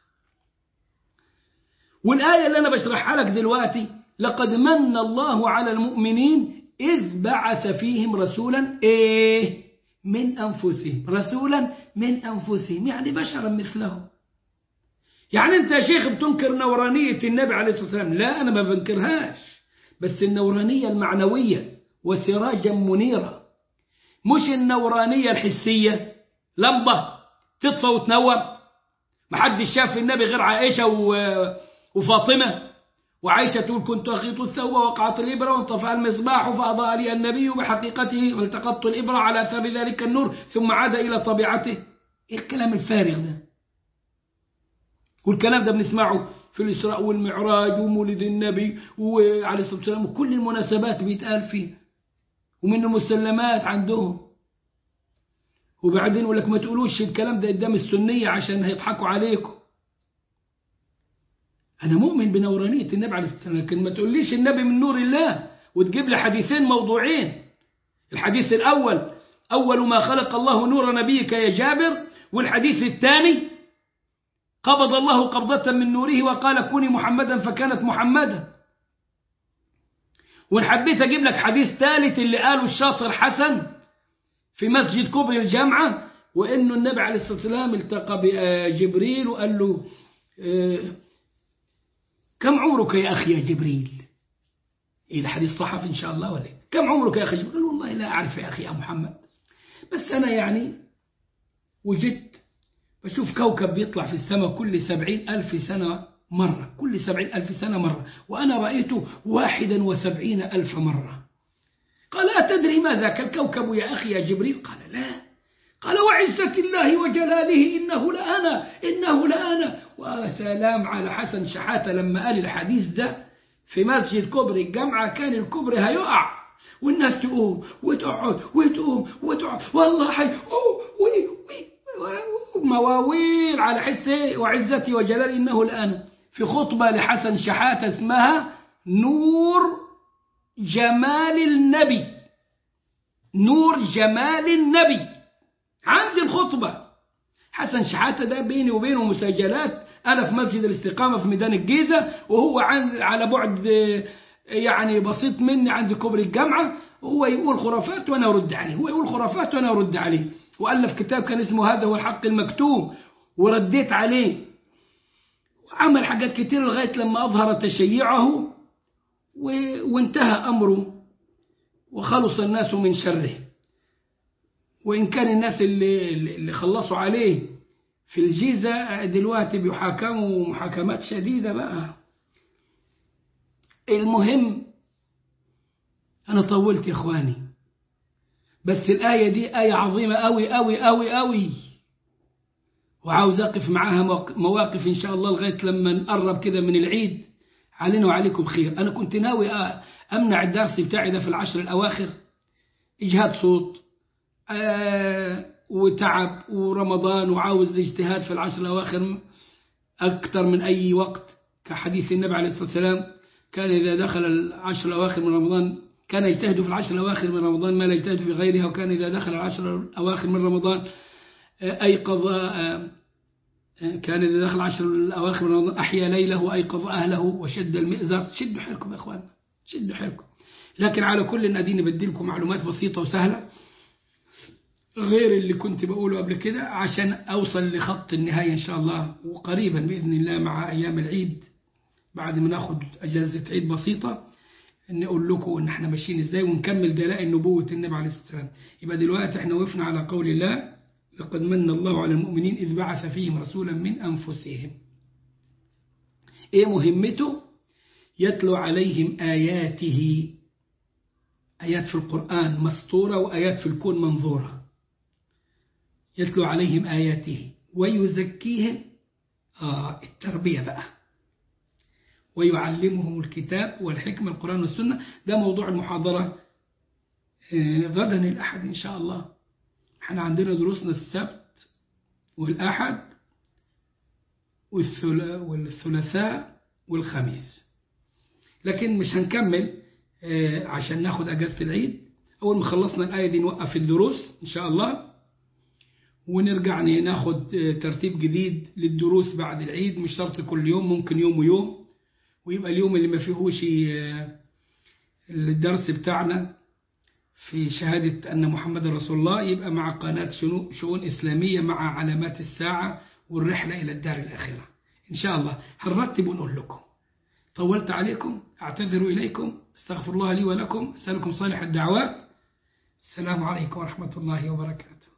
والآية اللي أنا بشرحها لك دلوقتي لقد من الله على المؤمنين إذ بعث فيهم رسولا إيه من أنفسهم، رسولا من أنفسهم يعني بشرا مثلهم. يعني أنت يا شيخ بتنكر نورانية النبي عليه الصلاة والسلام؟ لا أنا ما بنكرهاش، بس النورانية المعنوية وسراجا منيرا، مش النورانية الحسية لمبة تطفى وتنور. محدش شاف النبي غير عائشة وفاطمة، وعائشة تقول كنت أخيط الثوب وقعت الإبرة وانطفأ المصباح فأضاء لي النبي بحقيقته والتقطت الإبرة على أثر ذلك النور ثم عاد إلى طبيعته. إيه الكلام الفارغ ده؟ والكلام ده بنسمعه في الإسراء والمعراج ومولد النبي وعليه الصلاة والسلام وكل المناسبات بيتقال فيه ومن المسلمات عندهم. وبعدين يقول لك ما تقولوش الكلام ده قدام السنية عشان هيضحكوا عليكم. أنا مؤمن بنورانية النبي عليه الصلاة والسلام، لكن ما تقوليش النبي من نور الله وتجيب لي حديثين موضوعين. الحديث الأول أول ما خلق الله نور نبيك يا جابر، والحديث الثاني قبض الله قبضة من نوره وقال كوني محمدا فكانت محمدا. وإن حبيت أجيب لك حديث ثالث اللي قاله الشاطر حسن في مسجد كبر الجامعة، وإنه النبي عليه الصلاة والسلام التقى بجبريل وقال له كم عمرك يا أخي يا جبريل؟ إيه الحديث صحف إن شاء الله ولا؟ كم عمرك يا أخي جبريل؟ والله لا أعرف يا أخي يا محمد، بس أنا يعني وجدت بشوف كوكب بيطلع في السماء كل سبعين ألف سنة مرة، كل سبعين ألف سنة مرة، وأنا رأيته واحدا وسبعين ألف مرة. قال أتدري ما ذاك الكوكب يا أخي يا جبريل؟ قال لا. قال وعزة الله وجلاله إنه لأنا إنه لأنا. وسلام على حسن شحاتة لما قال الحديث ده في مسجد كبري الجامعة، كان الكبري هيقع والناس تقوم وتقعد وتقوم وتقعد والله حي وي وي مواويل على حسه وعزتي وجلالي إنه لأنا، في خطبة لحسن شحاتة اسمها نور جمال النبي، نور جمال النبي. عندي الخطبة حسن شحاتة ده بيني وبينه مسجلات، أنا في مسجد الاستقامة في ميدان الجيزة، وهو على بعد يعني بسيط مني عند كوبري الجامعة. هو يقول خرافات وأنا أرد عليه، هو يقول خرافات وأنا أرد عليه. وألف كتاب كان اسمه هذا هو الحق المكتوم ورديت عليه، وعمل حاجات كتير لغاية لما أظهر تشيعه وانتهى أمره وخلص الناس من شره. وإن كان الناس اللي, اللي خلصوا عليه في الجيزة دلوقتي بيحاكموا محاكمات شديدة بقى. المهم أنا طولت يا إخواني، بس الآية دي آية عظيمة أوي أوي أوي أوي، وعاوز أقف معاها مواقف إن شاء الله لغاية لما نقرب كده من العيد علينا وعليكم بخير. أنا كنت ناوي أمنع الدرس بتاعي ده في العشر الأواخر، إجهاد صوت آه وتعب ورمضان، وعاوز اجتهاد في العشر الأواخر أكثر من أي وقت، كحديث النبي عليه الصلاة والسلام كان إذا دخل العشر الأواخر من رمضان كان يجتهد في العشر الأواخر من رمضان ما لا يجتهد في غيرها، وكان إذا دخل العشر الأواخر من رمضان أيقظ آه كان إذا دخل العشر الأواخر من رمضان أحيا ليله وأيقظ أهله وشد المئزر. شدوا حيلكم يا إخوان، شدوا حيلكم. لكن على كل أديني بديلكم معلومات بسيطة وسهلة غير اللي كنت بقوله قبل كده عشان أوصل لخط النهاية إن شاء الله، وقريبا بإذن الله مع أيام العيد بعد ما ناخد أجازة عيد بسيطة نقول لكم إن احنا ماشيين إزاي ونكمل دلائل نبوة النبي عليه الصلاة والسلام. يبقى دلوقتي احنا وقفنا على قول الله لقد من الله على المؤمنين إذ بعث فيهم رسولا من أنفسهم. إيه مهمته؟ يتلو عليهم آياته، آيات في القرآن مسطورة وآيات في الكون منظورة. يتلو عليهم آياته ويزكيهم، آه التربية بقى، ويعلمهم الكتاب والحكمة القرآن والسنة. ده موضوع المحاضرة آه غدا الأحد إن شاء الله. احنا عندنا دروسنا السبت والأحد والثلاثاء والخميس، لكن مش هنكمل آه عشان ناخد أجازة العيد. أول ما خلصنا الآية دي نوقف الدروس إن شاء الله، ونرجع ناخد ترتيب جديد للدروس بعد العيد. مش شرط كل يوم، ممكن يوم ويوم، ويبقى اليوم اللي ما فيهوش الدرس بتاعنا في شهادة أن محمد رسول الله يبقى مع قناة شؤون إسلامية مع علامات الساعة والرحلة إلى الدار الآخرة إن شاء الله. هنرتب ونقول لكم. طولت عليكم، أعتذر إليكم، استغفر الله لي ولكم، أسألكم صالح الدعوات. السلام عليكم ورحمة الله وبركاته.